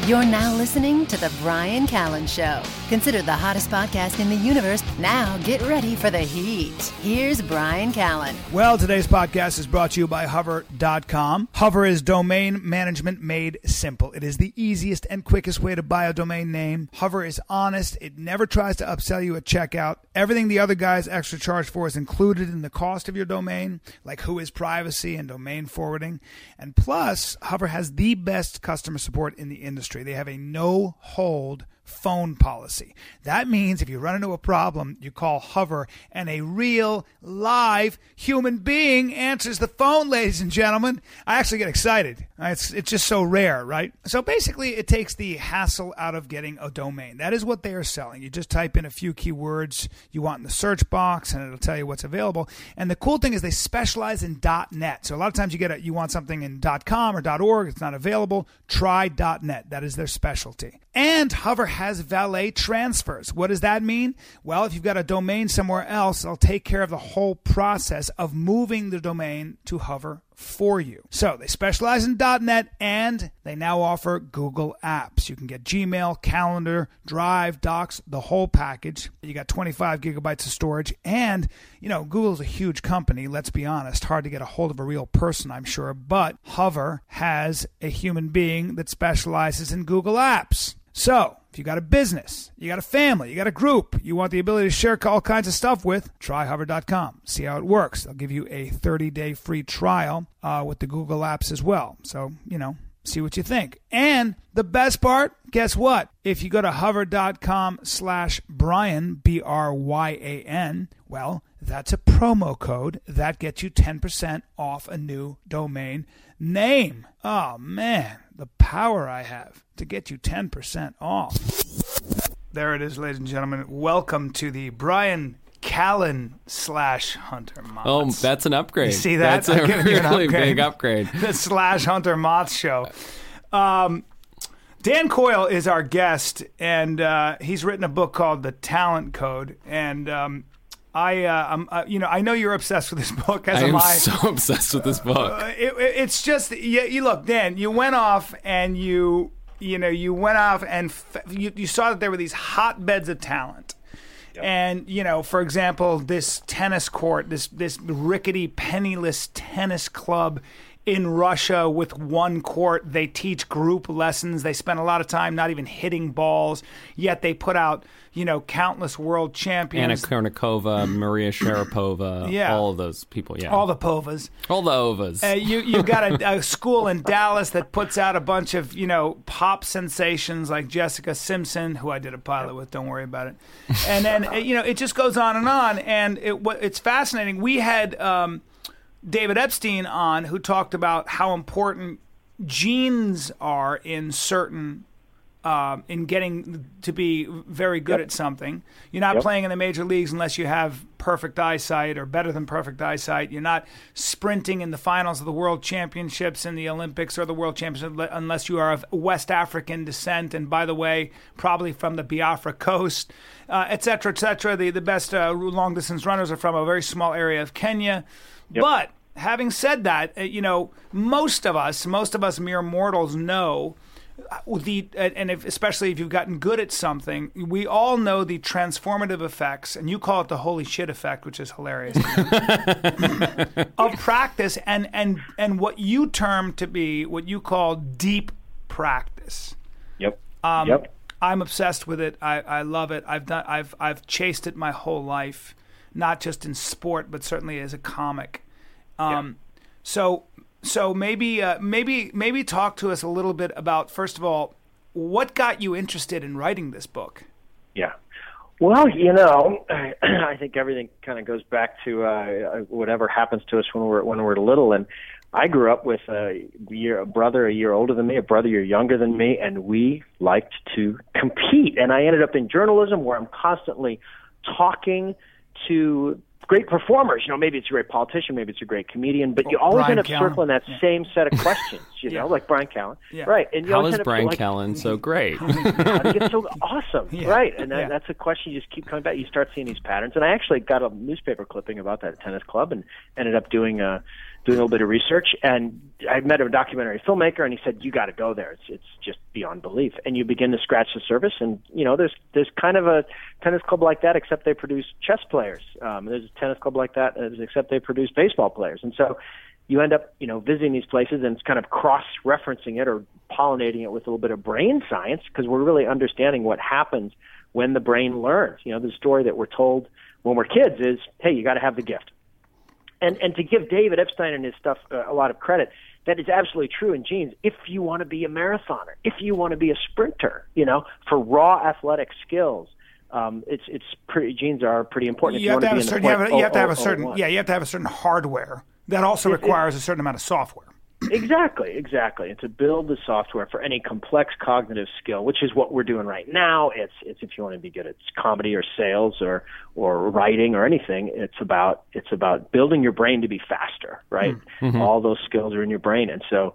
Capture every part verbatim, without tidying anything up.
You're now listening to The Bryan Callen Show. Considered the hottest podcast in the universe. Now get ready for the heat. Here's Bryan Callen. Well, today's podcast is brought to you by Hover dot com. Hover is domain management made simple. It is the easiest and quickest way to buy a domain name. Hover is honest. It never tries to upsell you at checkout. Everything the other guys extra charge for is included in the cost of your domain, like Whois privacy and domain forwarding. And plus, Hover has the best customer support in the industry. They have a no-hold phone policy. That means if you run into a problem, you call Hover, and a real, live human being answers the phone, ladies and gentlemen. I actually get excited. It's, it's just so rare, right? So basically, it takes the hassle out of getting a domain. That is what they are selling. You just type in a few keywords you want in the search box, and it'll tell you what's available. And the cool thing is they specialize in .net. So a lot of times you get a, you want something in .com or .org. It's not available. Try .net. That is their specialty. And Hover has valet transfers. What does that mean? Well, if you've got a domain somewhere else, they'll take care of the whole process of moving the domain to Hover for you. So they specialize in .net, and they now offer Google Apps. You can get Gmail, Calendar, Drive, Docs, the whole package. You got twenty-five gigabytes of storage, and, you know, Google's a huge company, let's be honest. Hard to get a hold of a real person, I'm sure, but Hover has a human being that specializes in Google Apps. So, if you got a business, you got a family, you got a group, you want the ability to share all kinds of stuff with, try Hover dot com. See how it works. They'll give you a thirty-day free trial uh, with the Google Apps as well. So, you know, see what you think. And the best part, guess what? If you go to Hover dot com slash Bryan, B R Y A N, well, that's a promo code that gets you ten percent off a new domain name. Oh, man, the power I have to get you ten percent off. There it is, ladies and gentlemen. Welcome to the Bryan Callen slash Hunter Moths. Oh, that's an upgrade. You see that? That's a really upgrade. big upgrade. The slash Hunter Moths show. Um, Dan Coyle is our guest, and uh, he's written a book called The Talent Code. And um, I, uh, I'm, uh, you know, I know you're obsessed with this book. As I am am I. so obsessed with this book. Uh, it, it, it's just, you, you look, Dan. You went off and you, you know, you went off and f- you, you saw that there were these hotbeds of talent. Yep. And, you know, for example, this tennis court, this this rickety, penniless tennis club in Russia with one court. They teach group lessons. They spend a lot of time not even hitting balls, yet they put out, you know, countless world champions. Anna Kournikova, Maria Sharapova, yeah. all of those people, yeah. All the Povas. All the Ovas. Uh, you, you've got a, a school in Dallas that puts out a bunch of, you know, pop sensations like Jessica Simpson, who I did a pilot with, don't worry about it. And then, you know, it just goes on and on. And it, it's fascinating. We had Um, David Epstein on, who talked about how important genes are in certain, uh, in getting to be very good yep. at something. You're not yep. playing in the major leagues unless you have perfect eyesight or better than perfect eyesight. You're not sprinting in the finals of the World Championships in the Olympics or the World Championships unless you are of West African descent. And by the way, probably from the Biafra coast, uh, et cetera, et cetera. The, the best uh, long-distance runners are from a very small area of Kenya. Yep. But having said that, uh, you know, most of us, most of us mere mortals know the, and if, especially if you've gotten good at something, we all know the transformative effects, and you call it the holy shit effect, which is hilarious, of practice and, and, and what you term to be what you call deep practice. Yep. Um, yep. I'm obsessed with it. I, I love it. I've done. I've I've chased it my whole life. Not just in sport, but certainly as a comic. Um, yeah. So, so maybe, uh, maybe, maybe talk to us a little bit about, first of all, what got you interested in writing this book? Yeah. Well, you know, I, I think everything kind of goes back to uh, whatever happens to us when we're when we're little. And I grew up with a year, a brother a year older than me, a brother a year younger than me, and we liked to compete. And I ended up in journalism, where I'm constantly talking to great performers. You know, maybe it's a great politician, maybe it's a great comedian, but you always Bryan end up Callen. circling that yeah. same set of questions, you yeah. know, like Bryan Callen. Yeah. Right. And you How always is end up Bryan like, Callen so great? How did he get so awesome? Yeah. Right. And that, yeah. that's a question you just keep coming back. You start seeing these patterns. And I actually got a newspaper clipping about that tennis club and ended up doing a doing a little bit of research, and I met a documentary filmmaker, and he said, "You got to go there. It's it's just beyond belief." And you begin to scratch the surface, and you know, there's there's kind of a tennis club like that, except they produce chess players. Um, there's a tennis club like that, except they produce baseball players, and so you end up, you know, visiting these places, and it's kind of cross-referencing it or pollinating it with a little bit of brain science, because we're really understanding what happens when the brain learns. You know, the story that we're told when we're kids is, hey, you got to have the gift. And and to give David Epstein and his stuff uh, a lot of credit, that is absolutely true in genes. If you want to be a marathoner, if you want to be a sprinter, you know, for raw athletic skills, um, it's it's pretty, genes are pretty important. You if have you to want have a to be certain. in You the have, you have to have a point certain. oh oh oh one. Yeah, you have to have a certain hardware that also It- requires it- a certain amount of software. Exactly, exactly. And to build the software for any complex cognitive skill, which is what we're doing right now, it's it's if you want to be good at comedy or sales or or writing or anything, it's about it's about building your brain to be faster, right? Mm-hmm. All those skills are in your brain, and so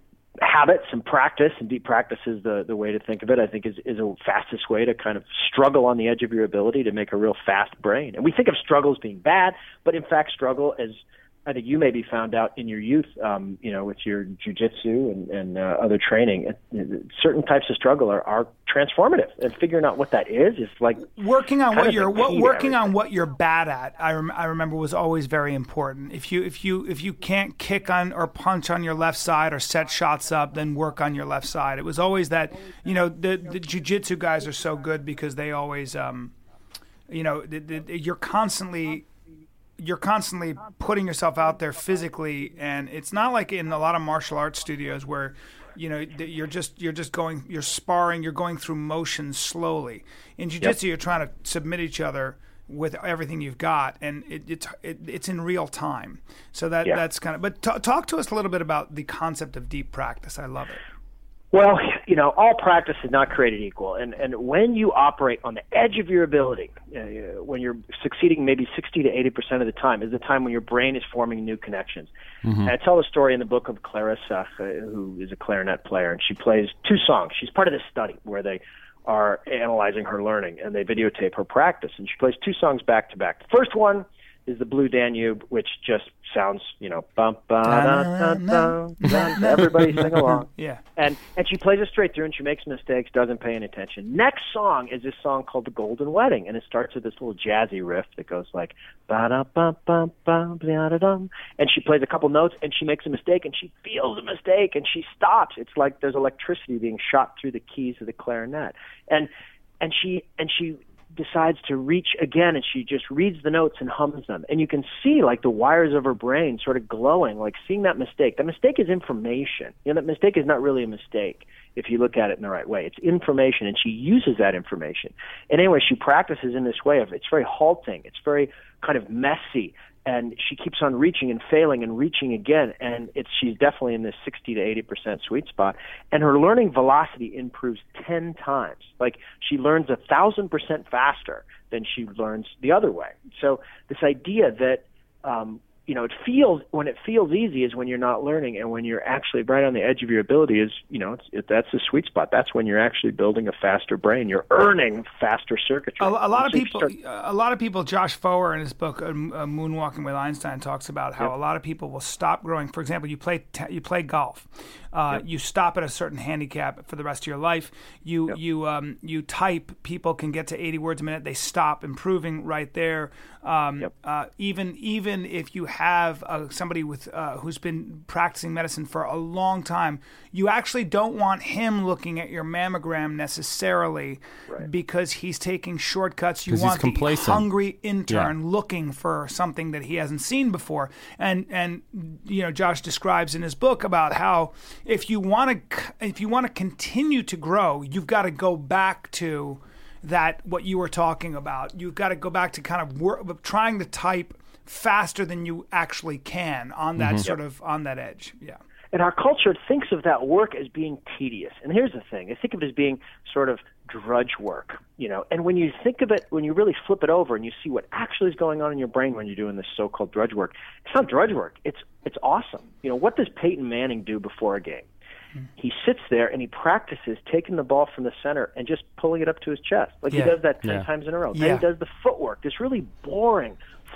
habits and practice, and deep practice is the the way to think of it. I think is is a fastest way to kind of struggle on the edge of your ability to make a real fast brain. And we think of struggle as being bad, but in fact, struggle as I think you maybe found out in your youth, um, you know, with your jujitsu and, and uh, other training, it, it, certain types of struggle are, are transformative. And figuring out what that is is like working on what you're what, working on everything. what you're bad at. I, rem- I remember was always very important. If you if you if you can't kick on or punch on your left side or set shots up, then work on your left side. It was always that. You know, the the jujitsu guys are so good because they always, um, you know, the, the, you're constantly. You're constantly putting yourself out there physically, and it's not like in a lot of martial arts studios where, you know, you're just you're just going, you're sparring, you're going through motions slowly. In jiu-jitsu, yep. You're trying to submit each other with everything you've got, and it, it's it, it's in real time. So that yeah. that's kind of. But t- talk to us a little bit about the concept of deep practice. I love it. Well, you know, all practice is not created equal. And, and when you operate on the edge of your ability, uh, when you're succeeding maybe sixty to eighty percent of the time, is the time when your brain is forming new connections. Mm-hmm. And I tell the story in the book of Clarissa, uh, who is a clarinet player, and she plays two songs. She's part of this study where they are analyzing her learning, and they videotape her practice. And she plays two songs back to back. The first one is the Blue Danube, which just sounds, you know, bum, ba, da, da, da, da. Everybody sing along. Yeah. And and she plays it straight through, and she makes mistakes, doesn't pay any attention. Next song is this song called The Golden Wedding, and it starts with this little jazzy riff that goes like, ba da ba ba ba da da dum. And she plays a couple notes, and she makes a mistake, and she feels a mistake, and she stops. It's like there's electricity being shot through the keys of the clarinet. And and she and she decides to reach again, and she just reads the notes and hums them. And you can see like the wires of her brain sort of glowing, like seeing that mistake. That mistake is information. You know, that mistake is not really a mistake if you look at it in the right way. It's information, and she uses that information. And anyway, she practices in this way of, it's very halting. It's very kind of messy. And she keeps on reaching and failing and reaching again, and it's she's definitely in this sixty to eighty percent sweet spot. And her learning velocity improves ten times. Like, she learns a thousand percent faster than she learns the other way. So this idea that um, you know, it feels when it feels easy is when you're not learning, and when you're actually right on the edge of your ability is, you know, it's, it, that's the sweet spot. That's when you're actually building a faster brain. You're earning faster circuitry. A, a lot of so people, start, a lot of people. Josh Foer in his book uh, Moonwalking with Einstein talks about how yep. a lot of people will stop growing. For example, you play te- you play golf. Uh, yep. You stop at a certain handicap for the rest of your life. You yep. you um, you type. People can get to eighty words a minute. They stop improving right there. Um, yep. uh, even even if you have uh, somebody with uh, who's been practicing medicine for a long time, you actually don't want him looking at your mammogram necessarily, right. because he's taking shortcuts. You want the hungry intern yeah. looking for something that he hasn't seen before. And and you know, Josh describes in his book about how if you want to if you want to continue to grow, you've got to go back to that what you were talking about. You've got to go back to kind of work, trying to type faster than you actually can on that mm-hmm. sort yep. of on that edge. Yeah. And our culture thinks of that work as being tedious. And here's the thing. They think of it as being sort of drudge work, you know. And when you think of it, when you really flip it over and you see what actually is going on in your brain when you're doing this so-called drudge work, it's not drudge work. It's it's awesome. You know, what does Peyton Manning do before a game? He sits there and he practices taking the ball from the center and just pulling it up to his chest. Like yeah. he does that ten yeah. times in a row. Then yeah. he does the footwork, this really boring,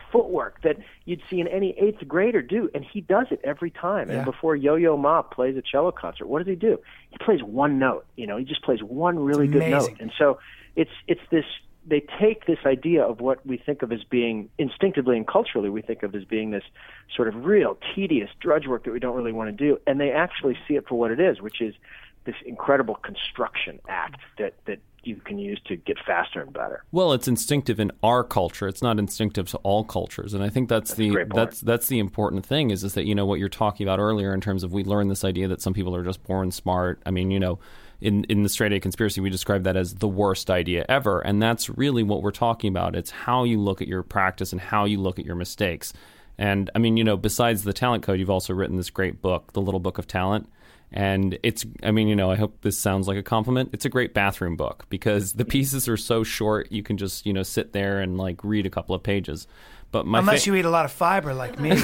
footwork that you'd see in any eighth grader do, and he does it every time. Yeah. And before Yo-Yo Ma plays a cello concert, what does he do? He plays one note. You know, he just plays one really good Amazing. note. And so it's it's this. They take this idea of what we think of as being instinctively and culturally we think of as being this sort of real tedious drudge work that we don't really want to do, and they actually see it for what it is, which is this incredible construction act that, that you can use to get faster and better. Well, it's instinctive in our culture. It's not instinctive to all cultures, and I think that's, that's the that's that's the important thing. Is is that, you know, what you're talking about earlier in terms of we learn this idea that some people are just born smart. I mean, you know. In, in the Straight A Conspiracy, we describe that as the worst idea ever, and that's really what we're talking about. It's how you look at your practice and how you look at your mistakes. And, I mean, you know, besides the Talent Code, you've also written this great book, The Little Book of Talent, and it's, I mean, you know, I hope this sounds like a compliment. It's a great bathroom book because the pieces are so short, you can just, you know, sit there and, like, read a couple of pages. But my Unless fa- you eat a lot of fiber like me.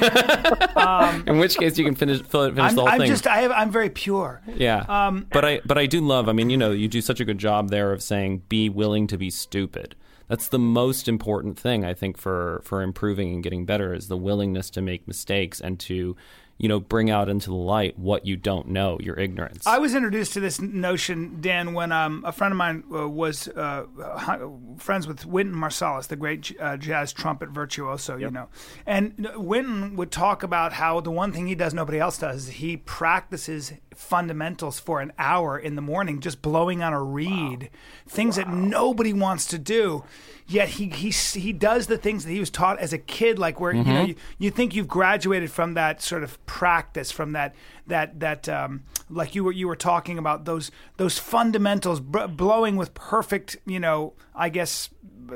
um, in which case you can finish finish I'm, the whole I'm thing. Just, I have, I'm very pure. Yeah, um, but I but I do love. I mean, you know, you do such a good job there of saying be willing to be stupid. That's the most important thing, I think, for for improving and getting better is the willingness to make mistakes and to, you know, bring out into the light what you don't know, your ignorance. I was introduced to this notion, Dan, when um, a friend of mine uh, was uh, friends with Wynton Marsalis, the great uh, jazz trumpet virtuoso, yep. you know. And Wynton would talk about how the one thing he does nobody else does is he practices fundamentals for an hour in the morning, just blowing on a reed, wow. things wow. that nobody wants to do. Yet he he he does the things that he was taught as a kid, like where mm-hmm. you know you, you think you've graduated from that sort of practice, from that that that um, like you were you were talking about those those fundamentals, b- blowing with perfect, you know, I guess.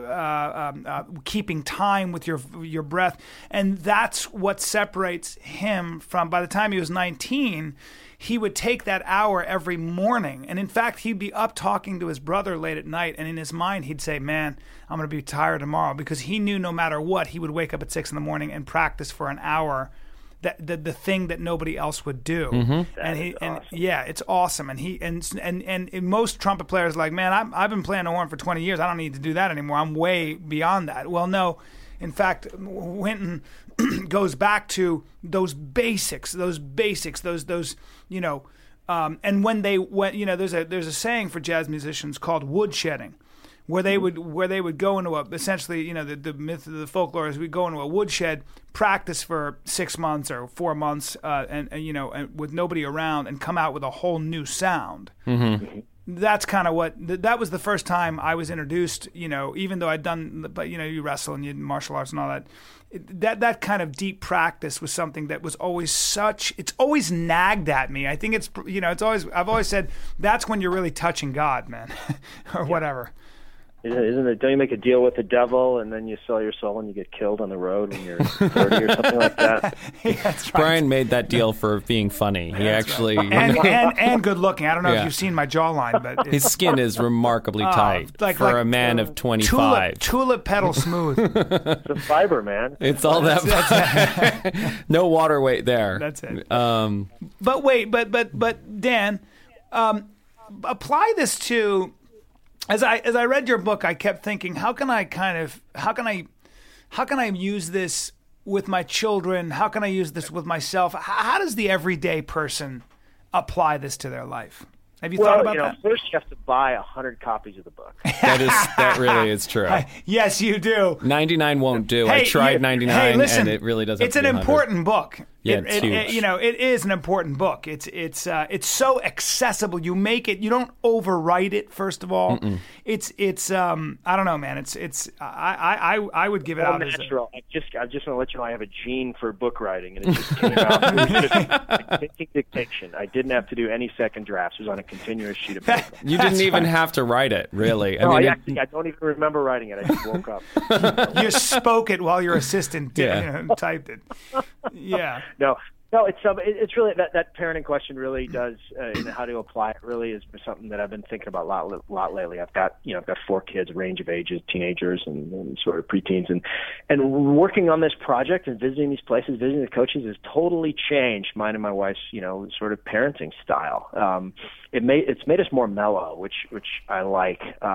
Uh, um, uh, keeping time with your your breath, and that's what separates him from. By the time he was nineteen, he would take that hour every morning, and in fact, he'd be up talking to his brother late at night, and in his mind, he'd say, "Man, I'm going to be tired tomorrow," because he knew no matter what, he would wake up at six in the morning and practice for an hour. That the the thing that nobody else would do, mm-hmm. and he and awesome. yeah, it's awesome. And he and and and most trumpet players are like, man, I'm, I've been playing the horn for twenty years. I don't need to do that anymore. I'm way beyond that. Well, no, in fact, Wynton goes back to those basics, those basics, those those you know, um, and when they when you know, there's a there's a saying for jazz musicians called woodshedding. Where they would where they would go into a essentially, you know, the, the myth of the folklore is we go into a woodshed, practice for six months or four months, uh, and, and you know, and with nobody around, and come out with a whole new sound. Mm-hmm. That's kind of what that was the first time I was introduced. You know, even though I'd done, but you know, you wrestle and you did martial arts and all that. That that kind of deep practice was something that was always such. It's always nagged at me. I think it's you know, it's always I've always said that's when you're really touching God, man, or whatever. Isn't it? Don't you make a deal with the devil and then you sell your soul and you get killed on the road when you're thirty or something like that? Yeah, that's right. Brian made that deal for being funny. He that's actually right. and, and and good looking. I don't know yeah. if you've seen my jawline, but his skin is remarkably uh, tight like, for like, a man uh, of twenty-five. Tulip, tulip petal smooth. It's a fiber, man. It's all that. That's, that's no water weight there. That's it. Um, but wait, but but but Dan, um, apply this to. As I as I read your book, I kept thinking, how can I kind of how can I how can I use this with my children? How can I use this with myself? How, how does the everyday person apply this to their life? Have you well, thought about you know, that? First, you have to buy a hundred copies of the book. that is that really is true. I, yes, you do. ninety-nine won't do. Hey, I tried you, ninety-nine, hey, listen, and it really doesn't. It's an important book. Yeah, it, it's it, huge. It, you know, it is an important book. It's it's uh, it's so accessible. You make it. You don't overwrite it. First of all, Mm-mm. it's it's um I don't know, man. It's it's I I I would give it well, out natural. as a, I just I just want to let you know I have a gene for book writing, and it just came out. It was just a dictation. I didn't have to do any second drafts. It was on a continuous sheet of paper. You didn't even have to write it, really. No, I mean, I, it, actually, I don't even remember writing it. I just woke up. you spoke it while your assistant did, Yeah. you know, typed it. Yeah. No. No, it's um, it, it's really that, that parenting question really does, uh, and how to apply it really is something that I've been thinking about a lot, lot lately. I've got you know I've got four kids, a range of ages, teenagers and, and sort of preteens, and and working on this project and visiting these places, visiting the coaches has totally changed mine and my wife's you know sort of parenting style. Um, it made it's made us more mellow, which which I like. Uh,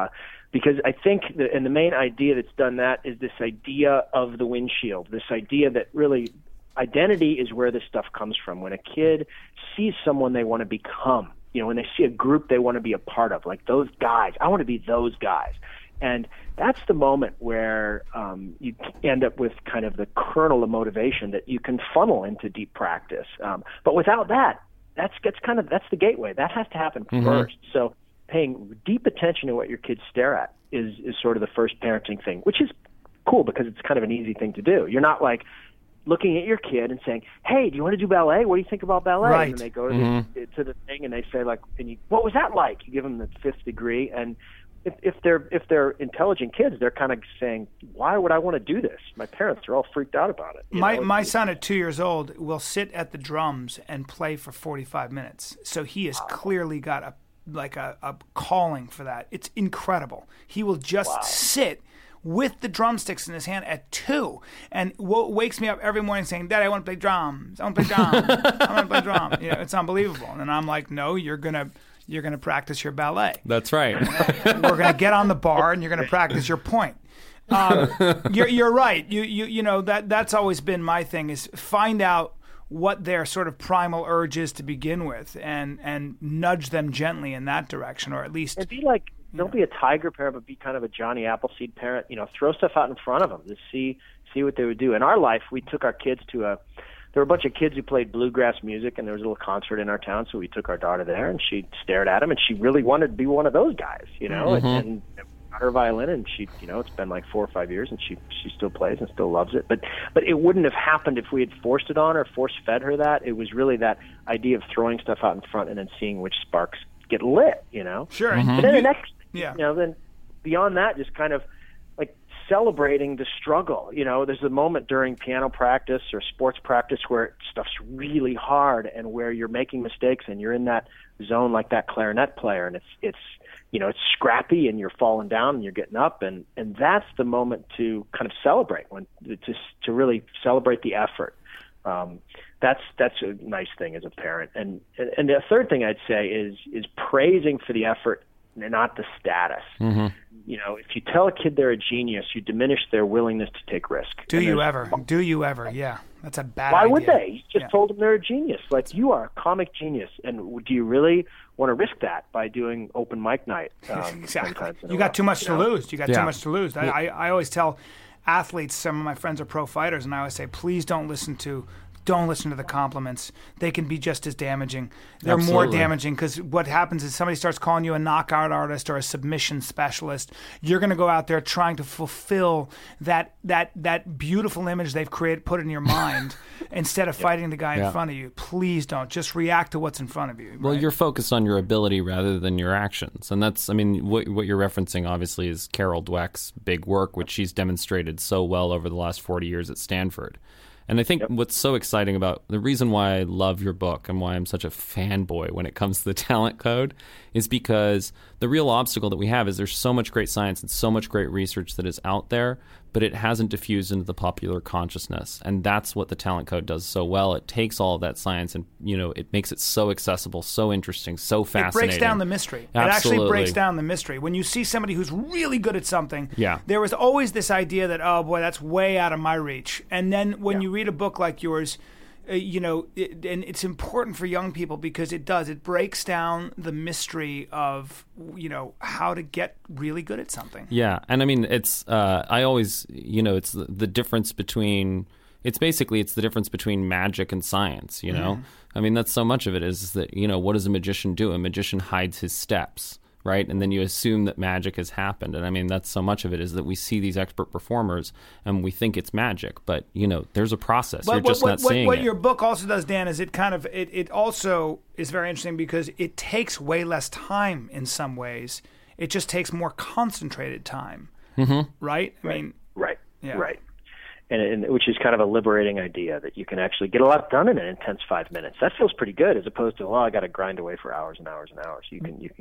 because I think, the, and the main idea that's done that is this idea of the windshield, this idea that really identity is where this stuff comes from. When a kid sees someone they want to become, you know, when they see a group they want to be a part of, like those guys, I want to be those guys. And that's the moment where um, you end up with kind of the kernel of motivation that you can funnel into deep practice. Um, but without that, that's gets kind of that's the gateway. That has to happen mm-hmm. first. So paying deep attention to what your kids stare at is is sort of the first parenting thing, which is cool because it's kind of an easy thing to do. You're not like looking at your kid and saying, "Hey, do you want to do ballet? What do you think about ballet?" Right. And they go to, mm-hmm. the, to the thing and they say like, and you, "What was that like?" You give them the fifth degree, and if, if they're if they're intelligent kids, they're kind of saying, "Why would I want to do this?" My parents are all freaked out about it. My know? my son at two years old will sit at the drums and play for forty-five minutes. So he has wow. clearly got a like a, a calling for that. It's incredible. He will just wow. sit with the drumsticks in his hand at two, and w- wakes me up every morning saying, "Dad, I want to play drums. I want to play drums. I want to play drums." You know, it's unbelievable. And I'm like, "No, you're gonna you're gonna practice your ballet. That's right. We're gonna get on the bar and you're gonna practice your point." Um, you're you're right. You you you know that that's always been my thing is find out what their sort of primal urge is to begin with, and and nudge them gently in that direction, or at least and be like. Don't be a tiger parent, but be kind of a Johnny Appleseed parent. You know, throw stuff out in front of them to see see what they would do. In our life, we took our kids to a. There were a bunch of kids who played bluegrass music, and there was a little concert in our town. So we took our daughter there, and she stared at him, and she really wanted to be one of those guys. You know, mm-hmm. and, and got her violin, and she, you know, it's been like four or five years, and she she still plays and still loves it. But but it wouldn't have happened if we had forced it on her, force fed her that. It was really that idea of throwing stuff out in front and then seeing which sparks get lit. You know, sure. Mm-hmm. But then the next. Yeah. You know, then beyond that, just kind of like celebrating the struggle. You know, there's a moment during piano practice or sports practice where stuff's really hard and where you're making mistakes and you're in that zone like that clarinet player, and it's it's you know it's scrappy and you're falling down and you're getting up, and and that's the moment to kind of celebrate when to to really celebrate the effort. Um, that's that's a nice thing as a parent. And and the third thing I'd say is is praising for the effort. And not the status. Mm-hmm. You know, if you tell a kid they're a genius, you diminish their willingness to take risk. Do you ever? Do you ever? Yeah, that's a bad Why idea. would they? You just yeah. told them they're a genius. Like, you are a comic genius, and do you really want to risk that by doing open mic night? Um, exactly. You got too much to lose. You got too much to lose. I, I, I always tell athletes, some of my friends are pro fighters, and I always say, please don't listen to Don't listen to the compliments. They can be just as damaging. They're Absolutely. more damaging because what happens is somebody starts calling you a knockout artist or a submission specialist. You're going to go out there trying to fulfill that that that beautiful image they've created, put in your mind, instead of fighting the guy yeah. in front of you. Please don't. Just react to what's in front of you. Well, right? you're focused on your ability rather than your actions. And that's, I mean, what, what you're referencing, obviously, is Carol Dweck's big work, which she's demonstrated so well over the last forty years at Stanford. And I think yep. what's so exciting about the reason why I love your book and why I'm such a fanboy when it comes to the talent code is because the real obstacle that we have is there's so much great science and so much great research that is out there, but it hasn't diffused into the popular consciousness. And that's what the talent code does so well. It takes all of that science and, you know, it makes it so accessible, so interesting, so fascinating. It breaks down the mystery. Absolutely. It actually breaks down the mystery. When you see somebody who's really good at something, yeah. there was always this idea that, oh boy, that's way out of my reach. And then when yeah. you read a book like yours, uh, you know, it, and it's important for young people because it does. It breaks down the mystery of, you know, how to get really good at something. Yeah. And I mean, it's, uh, I always, you know, it's the, the difference between, it's basically, it's the difference between magic and science, you know? Mm-hmm. I mean, that's so much of it is that, you know, what does a magician do? A magician hides his steps. Right? And then you assume that magic has happened. And I mean, that's so much of it is that we see these expert performers and we think it's magic. But, you know, there's a process. But You're what, just what, not what, seeing what it. What your book also does, Dan, is it kind of, it, it also is very interesting because it takes way less time in some ways. It just takes more concentrated time. Mm-hmm. Right? I right. mean, right. Yeah. Right. And, and which is kind of a liberating idea that you can actually get a lot done in an intense five minutes. That feels pretty good, as opposed to, well, I got to grind away for hours and hours and hours. You can you can get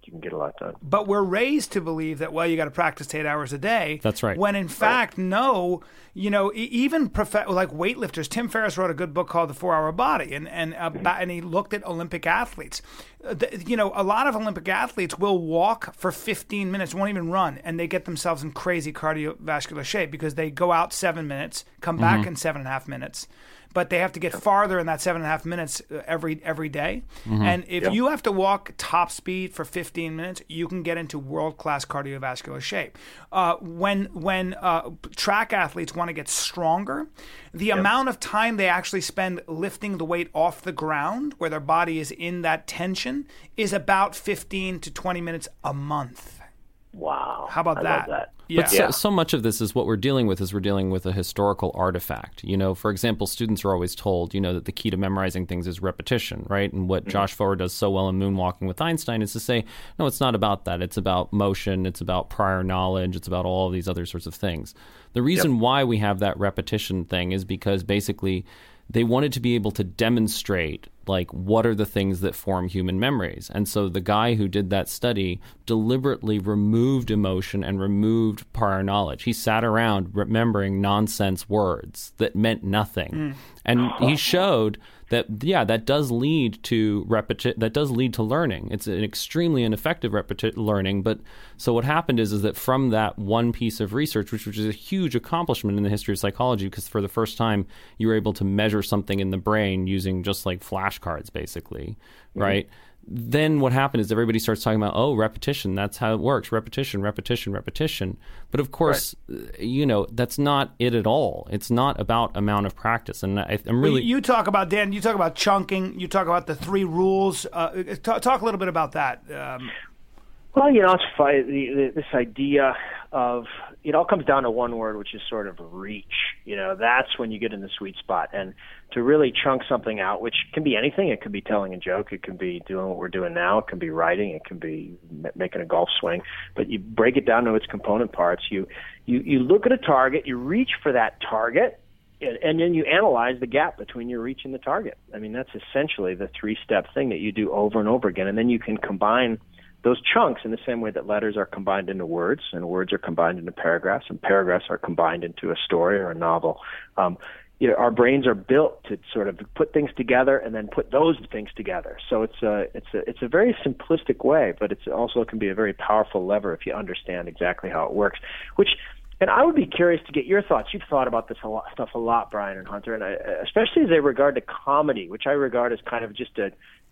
you can get a lot done. But we're raised to believe that, well, you got to practice eight hours a day. That's right. When in fact, right. no, you know, even prof- like weightlifters. Tim Ferriss wrote a good book called The four hour Body, and and uh, mm-hmm. and he looked at Olympic athletes. Uh, the, you know, a lot of Olympic athletes will walk for fifteen minutes, won't even run, and they get themselves in crazy cardiovascular shape because they go out seven minutes, come back mm-hmm. in seven and a half minutes. But they have to get farther in that seven and a half minutes every every day. Mm-hmm. And if yeah. you have to walk top speed for fifteen minutes, you can get into world-class cardiovascular shape. Uh, when when uh, track athletes want to get stronger, the yep. amount of time they actually spend lifting the weight off the ground, where their body is in that tension, is about fifteen to twenty minutes a month. Wow. How about I that? Love that. Yeah. But so, so much of this is what we're dealing with is we're dealing with a historical artifact. You know, for example, students are always told, you know, that the key to memorizing things is repetition, right? And what mm-hmm. Josh Foer does so well in Moonwalking with Einstein is to say, no, it's not about that. It's about motion. It's about prior knowledge. It's about all of these other sorts of things. The reason yep. why we have that repetition thing is because basically they wanted to be able to demonstrate, like, what are the things that form human memories. And so the guy who did that study deliberately removed emotion and removed prior knowledge. He sat around remembering nonsense words that meant nothing. Mm. And he showed that, yeah, that does lead to repeti- that does lead to learning. It's an extremely ineffective repeti- learning. But so what happened is, is that from that one piece of research, which, which is a huge accomplishment in the history of psychology, because for the first time you were able to measure something in the brain using just like flashcards, basically, mm-hmm. right? Then what happened is everybody starts talking about, oh, repetition, that's how it works, repetition, repetition, repetition. But of course, right. you know, that's not it at all. It's not about amount of practice. And I, I'm really... Well, you talk about, Dan, you talk about chunking, you talk about the three rules. Uh, talk, talk a little bit about that. Um, well, you know, it's funny, the, the, this idea of, it all comes down to one word, which is sort of reach. You know, that's when you get in the sweet spot. And to really chunk something out, which can be anything. It can be telling a joke. It can be doing what we're doing now. It can be writing. It can be making a golf swing. But you break it down to its component parts. You you, you look at a target. You reach for that target. And, and then you analyze the gap between your reach and the target. I mean, that's essentially the three-step thing that you do over and over again. And then you can combine those chunks in the same way that letters are combined into words, and words are combined into paragraphs, and paragraphs are combined into a story or a novel. Um, you know, our brains are built to sort of put things together and then put those things together. So it's a it's a it's a very simplistic way, but it's also can be a very powerful lever if you understand exactly how it works. Which, and I would be curious to get your thoughts. You've thought about this a lot, stuff a lot, Brian and Hunter, and I, especially as they regard to comedy, which I regard as kind of just a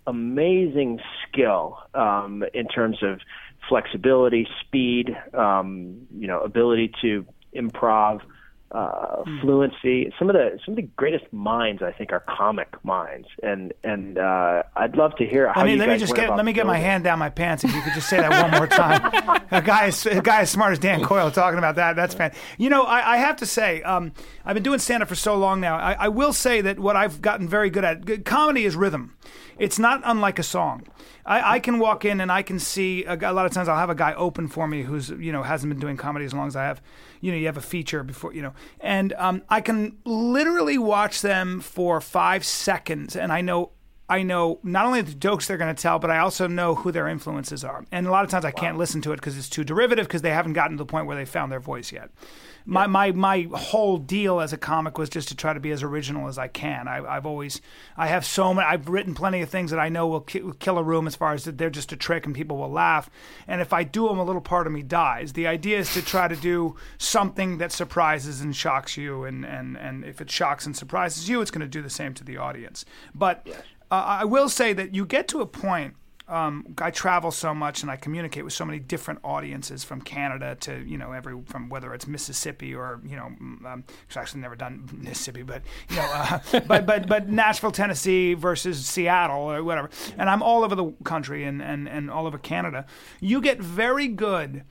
amazing skill um, in terms of flexibility, speed, um, you know, ability to improv, uh, mm. fluency. Some of the some of the greatest minds, I think, are comic minds, and and uh, I'd love to hear how I mean, you let guys me just went get about let me get my building. hand down my pants if you could just say that one more time. a guy, as, a guy as smart as Dan Coyle talking about that. That's fan. You know, I, I have to say, um, I've been doing stand-up for so long now. I, I will say that what I've gotten very good at, comedy is rhythm. It's not unlike a song. I, I can walk in and I can see a, a lot of times I'll have a guy open for me who's, you know, hasn't been doing comedy as long as I have. You know, you have a feature before, you know, and um, I can literally watch them for five seconds, and I know. I know not only the jokes they're going to tell, but I also know who their influences are. And a lot of times I wow. can't listen to it because it's too derivative, because they haven't gotten to the point where they found their voice yet. My, yeah. my my whole deal as a comic was just to try to be as original as I can. I, I've always, I have so many, I've written plenty of things that I know will ki- kill a room as far as that they're just a trick and people will laugh. And if I do them, a little part of me dies. The idea is to try to do something that surprises and shocks you. And, and, and if it shocks and surprises you, it's going to do the same to the audience. But yes. Uh, I will say that you get to a point, um, I travel so much and I communicate with so many different audiences, from Canada to, you know, every, from whether it's Mississippi or, you know, um, I've actually never done Mississippi, but, you know, uh, but, but, but Nashville, Tennessee versus Seattle or whatever. And I'm all over the country and, and, and all over Canada. You get very good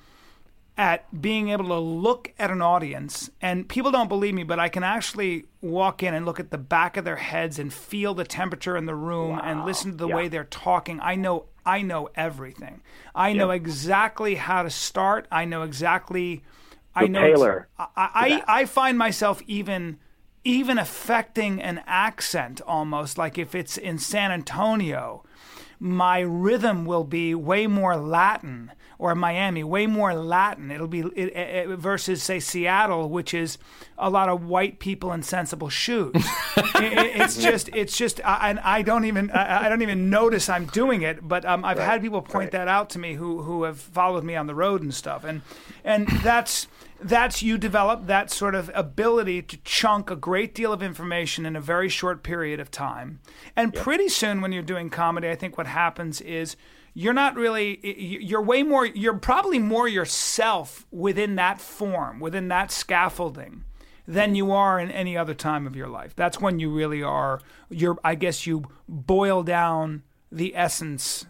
at being able to look at an audience, and people don't believe me, but I can actually walk in and look at the back of their heads and feel the temperature in the room wow. and listen to the yeah. way they're talking. I know I know everything. I yep. know exactly how to start. I know exactly I know Taylor. I I, I find myself even even affecting an accent almost, like if it's in San Antonio. my rhythm will be way more Latin, or Miami, way more Latin. It'll be it, it, versus, say, Seattle, which is a lot of white people in sensible shoes. it, it's just, it's just, I, I don't even, I, I don't even notice I'm doing it. But um, I've right. had people point right. that out to me who who have followed me on the road and stuff, and and that's. That's you develop that sort of ability to chunk a great deal of information in a very short period of time. And yep. pretty soon when you're doing comedy, I think what happens is you're not really, you're way more, you're probably more yourself within that form, within that scaffolding than you are in any other time of your life. That's when you really are, you're, I guess you boil down the essence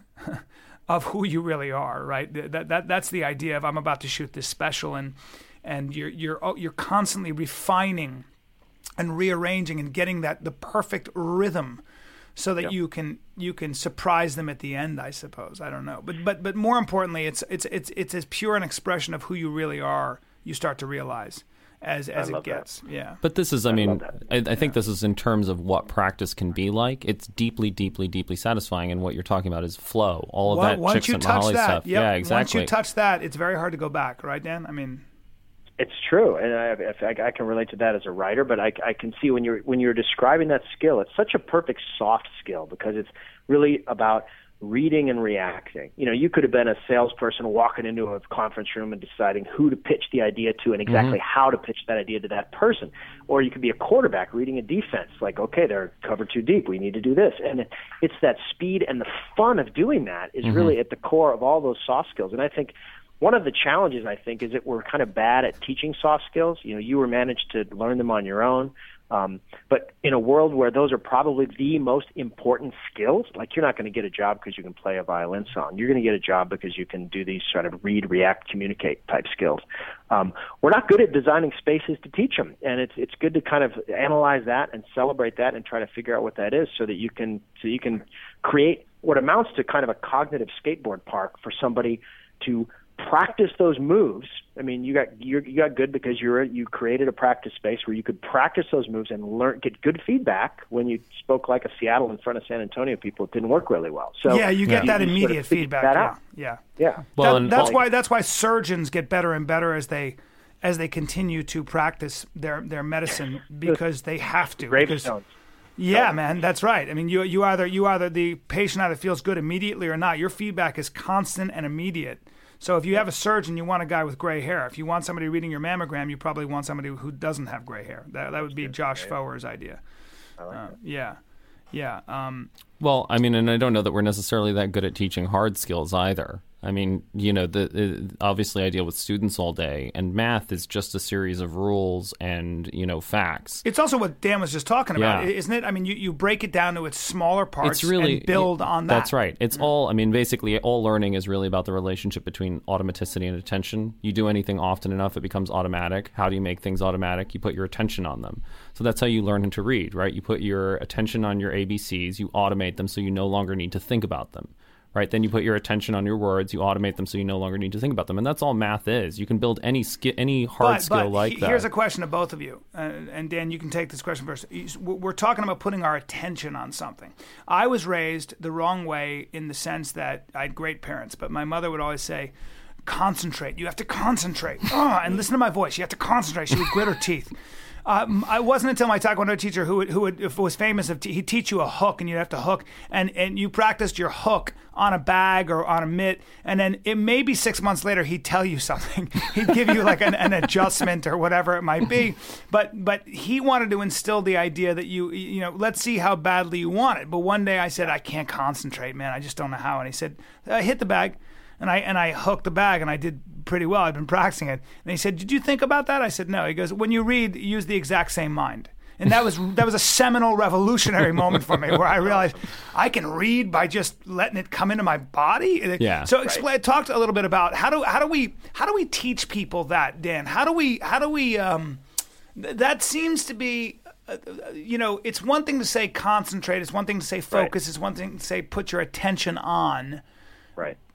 of who you really are, right? That, that That's the idea of I'm about to shoot this special, and And you're you're you're constantly refining and rearranging and getting that the perfect rhythm, so that yep. you can you can surprise them at the end. I suppose I don't know, but but but more importantly, it's it's it's it's as pure an expression of who you really are. You start to realize as as it gets. That. Yeah. But this is, I, I mean, I, I think yeah. this is in terms of what practice can be like. It's deeply, deeply, deeply satifying, and what you're talking about is flow. All of well, that once Chicks you and touch Holly that, stuff. Yep. Yeah, exactly. Once you touch that, it's very hard to go back, right, Dan? I mean. It's true, and I, I, I can relate to that as a writer. But I, I can see when you're when you're describing that skill, it's such a perfect soft skill because it's really about reading and reacting. You know, you could have been a salesperson walking into a conference room and deciding who to pitch the idea to and exactly mm-hmm. how to pitch that idea to that person. Or you could be a quarterback reading a defense, like, okay, they're covered too deep, we need to do this. And it's that speed and the fun of doing that is mm-hmm. really at the core of all those soft skills. And I think one of the challenges, I think, is that we're kind of bad at teaching soft skills. You know, you were managed to learn them on your own. Um, but in a world where those are probably the most important skills, like you're not going to get a job because you can play a violin song. You're going to get a job because you can do these sort of read, react, communicate type skills. Um, we're not good at designing spaces to teach them, and it's it's good to kind of analyze that and celebrate that and try to figure out what that is, so that you can so you can create what amounts to kind of a cognitive skateboard park for somebody to practice those moves. I mean, you got you're, you got good because you're you created a practice space where you could practice those moves and learn, get good feedback. When you spoke like a Seattle in front of San Antonio people, it didn't work really well. So yeah, you get yeah. that you immediate sort of feedback. That yeah. out. yeah, yeah. Well, that, and, that's well, why that's why surgeons get better and better as they as they continue to practice their their medicine, because they have to. Gravestones. Yeah, so, man, that's right. I mean, you you either you either the patient either feels good immediately or not. Your feedback is constant and immediate. So if you have a surgeon, you want a guy with gray hair. If you want somebody reading your mammogram, you probably want somebody who doesn't have gray hair. That that would be Josh Foer's idea. I like uh, that. Yeah, yeah. Um, well, I mean, and I don't know that we're necessarily that good at teaching hard skills either. I mean, you know, the, the obviously I deal with students all day, and math is just a series of rules and, you know, facts. It's also what Dan was just talking about, yeah. isn't it? I mean, you, you break it down to its smaller parts it's really, and build on that. That's right. It's yeah. all, I mean, basically all learning is really about the relationship between automaticity and attention. You do anything often enough, it becomes automatic. How do you make things automatic? You put your attention on them. So that's how you learn to read, right? You put your attention on your A B Cs, you automate them so you no longer need to think about them. Right, then you put your attention on your words, you automate them so you no longer need to think about them, and that's all math is. You can build any ski- any hard but, skill but like he, that. Here's a question to both of you, uh, and Dan, you can take this question first. We're talking about putting our attention on something. I was raised the wrong way in the sense that I had great parents, but my mother would always say, "Concentrate. You have to concentrate, oh, and listen to my voice. You have to concentrate." She would grit her teeth. Um, I wasn't until my Taekwondo teacher, who would, who would, if was famous, if he'd teach you a hook, and you'd have to hook, and, and you practiced your hook on a bag or on a mitt, and then it may be six months later he'd tell you something. He'd give you like an, an adjustment or whatever it might be, but but he wanted to instill the idea that you you know let's see how badly you want it. But one day I said, I can't concentrate, man. I just don't know how. And he said, uh, hit the bag. And I and I hooked the bag, and I did pretty well. I'd been practicing it. And he said, "Did you think about that?" I said, "No." He goes, "When you read, use the exact same mind." And that was that was a seminal, revolutionary moment for me, where I realized I can read by just letting it come into my body. Yeah. So explain, right. Talk a little bit about how do how do we how do we teach people that, Dan? How do we how do we um, that seems to be. Uh, you know, it's one thing to say concentrate. It's one thing to say focus. Right. It's one thing to say put your attention on. Right.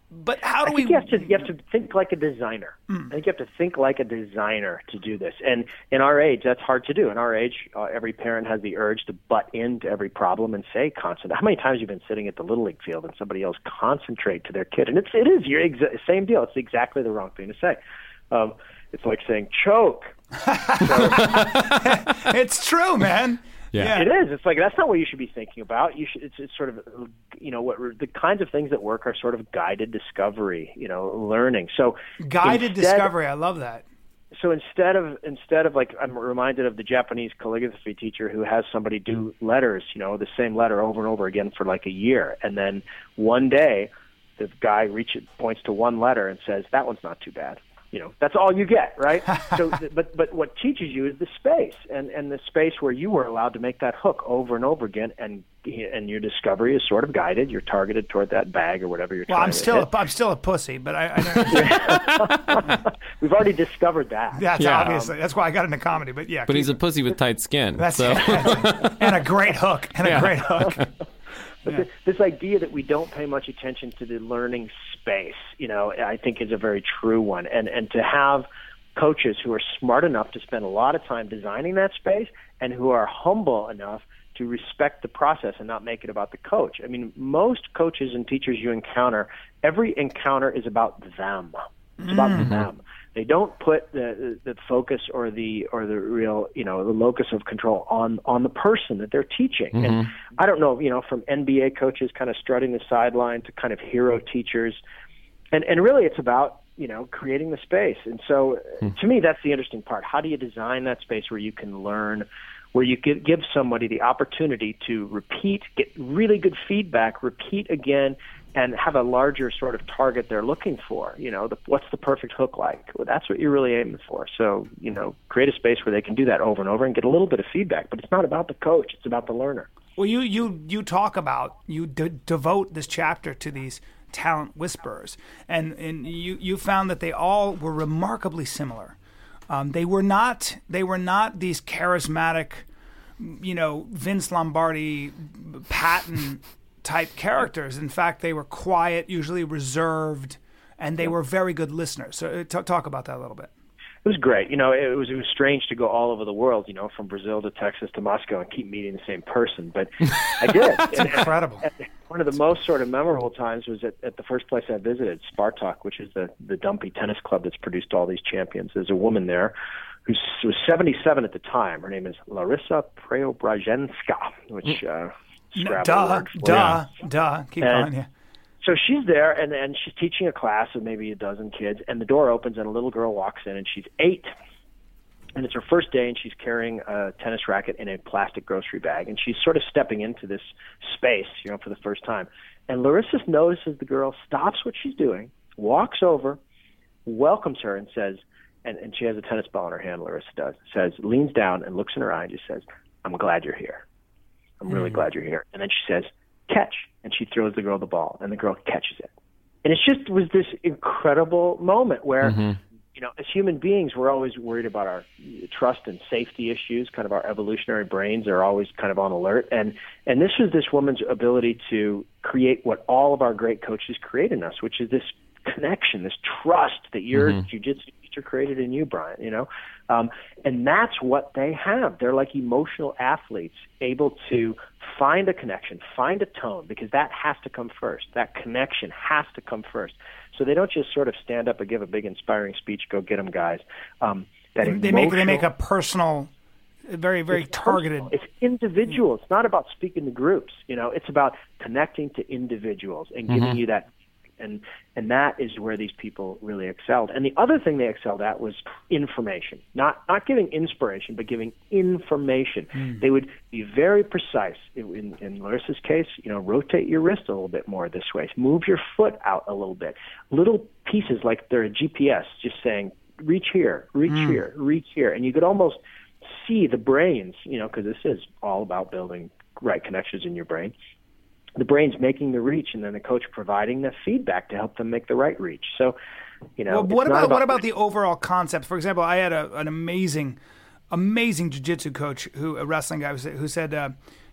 But how do I we? think you have to you have to think like a designer. Mm. I think you have to think like a designer to do this. And in our age, that's hard to do. In our age, uh, every parent has the urge to butt into every problem and say constant. How many times have you been sitting at the Little League field and somebody else concentrate to their kid? And it's it is your exa- same deal. It's exactly the wrong thing to say. Um, it's like saying choke. It's true, man. Yeah. It is. It's like that's not what you should be thinking about. You should. It's, it's sort of, you know, what the kinds of things that work are sort of guided discovery, you know, learning. So guided instead, discovery. I love that. So instead of instead of like, I'm reminded of the Japanese calligraphy teacher who has somebody do letters, you know, the same letter over and over again for like a year, and then one day the guy reaches points to one letter and says, "That one's not too bad." You know, that's all you get, right? So, but but what teaches you is the space, and, and the space where you were allowed to make that hook over and over again, and and your discovery is sort of guided. You're targeted toward that bag or whatever you're well, trying I'm to still hit. A, I'm still a pussy, but I. I We've already discovered that. That's yeah. obviously that's why I got into comedy. But yeah, but he's a pussy with tight skin. That's so. and a great hook, and yeah. a great hook. But yeah. this, this idea that we don't pay much attention to the learning space, you know, I think is a very true one. And and to have coaches who are smart enough to spend a lot of time designing that space and who are humble enough to respect the process and not make it about the coach. I mean, most coaches and teachers you encounter, every encounter is about them. It's about mm-hmm. them. They don't put the the focus or the or the real, you know, the locus of control on on the person that they're teaching. Mm-hmm. And I don't know, you know, from N B A coaches kind of strutting the sideline to kind of hero teachers, and and really it's about, you know, creating the space. And so mm-hmm. to me, that's the interesting part. How do you design that space where you can learn, where you give, give somebody the opportunity to repeat, get really good feedback, repeat again, and have a larger sort of target they're looking for. You know, the, what's the perfect hook like? Well, that's what you're really aiming for. So, you know, create a space where they can do that over and over and get a little bit of feedback. But it's not about the coach. It's about the learner. Well, you you, you talk about, you de- devote this chapter to these talent whisperers. And, and you, you found that they all were remarkably similar. Um, they were not they were not these charismatic, you know, Vince Lombardi, Patton type characters. In fact, they were quiet, usually reserved, and they were very good listeners. So t- talk about that a little bit. It was great. You know, it was it was strange to go all over the world, you know, from Brazil to Texas to Moscow and keep meeting the same person. But I did. It's and, incredible. And one of the most sort of memorable times was at, at the first place I visited, Spartak, which is the, the dumpy tennis club that's produced all these champions. There's a woman there who was seventy-seven at the time. Her name is Larissa Preobrazhenska, which... Uh, No, duh, duh, you. duh. Keep and going, yeah. So she's there, and, and she's teaching a class of maybe a dozen kids, and the door opens, and a little girl walks in, and she's eight, and it's her first day, and she's carrying a tennis racket in a plastic grocery bag, and she's sort of stepping into this space, you know, for the first time. And Larissa notices the girl, stops what she's doing, walks over, welcomes her, and says, and, and she has a tennis ball in her hand, Larissa does, says, leans down and looks in her eye and just says, "I'm glad you're here. I'm really mm. glad you're here." And then she says, "Catch." And she throws the girl the ball, and the girl catches it. And it just was this incredible moment where, mm-hmm. you know, as human beings, we're always worried about our trust and safety issues. Kind of our evolutionary brains are always kind of on alert. And, and this was this woman's ability to create what all of our great coaches create in us, which is this connection, this trust that your mm-hmm. jiu-jitsu teacher created in you, Brian, you know. Um, and that's what they have. They're like emotional athletes, able to find a connection, find a tone, because that has to come first. That connection has to come first. So they don't just sort of stand up and give a big inspiring speech, go get them, guys. Um, that they, make, they make a personal, very, very it's targeted. Personal. It's individual. It's not about speaking to groups. You know, it's about connecting to individuals and giving mm-hmm. you that. And and that is where these people really excelled. And the other thing they excelled at was information. Not not giving inspiration, but giving information. Mm. They would be very precise. In, in Larissa's case, you know, rotate your wrist a little bit more this way. Move your foot out a little bit. Little pieces like they're a G P S, just saying, reach here, reach mm. here, reach here. And you could almost see the brains, you know, because this is all about building right connections in your brain. The brain's making the reach, and then the coach providing the feedback to help them make the right reach. So, you know, well, what about, about what about the overall concept? For example, I had a, an amazing, amazing jiu-jitsu coach, who a wrestling guy, who said, uh,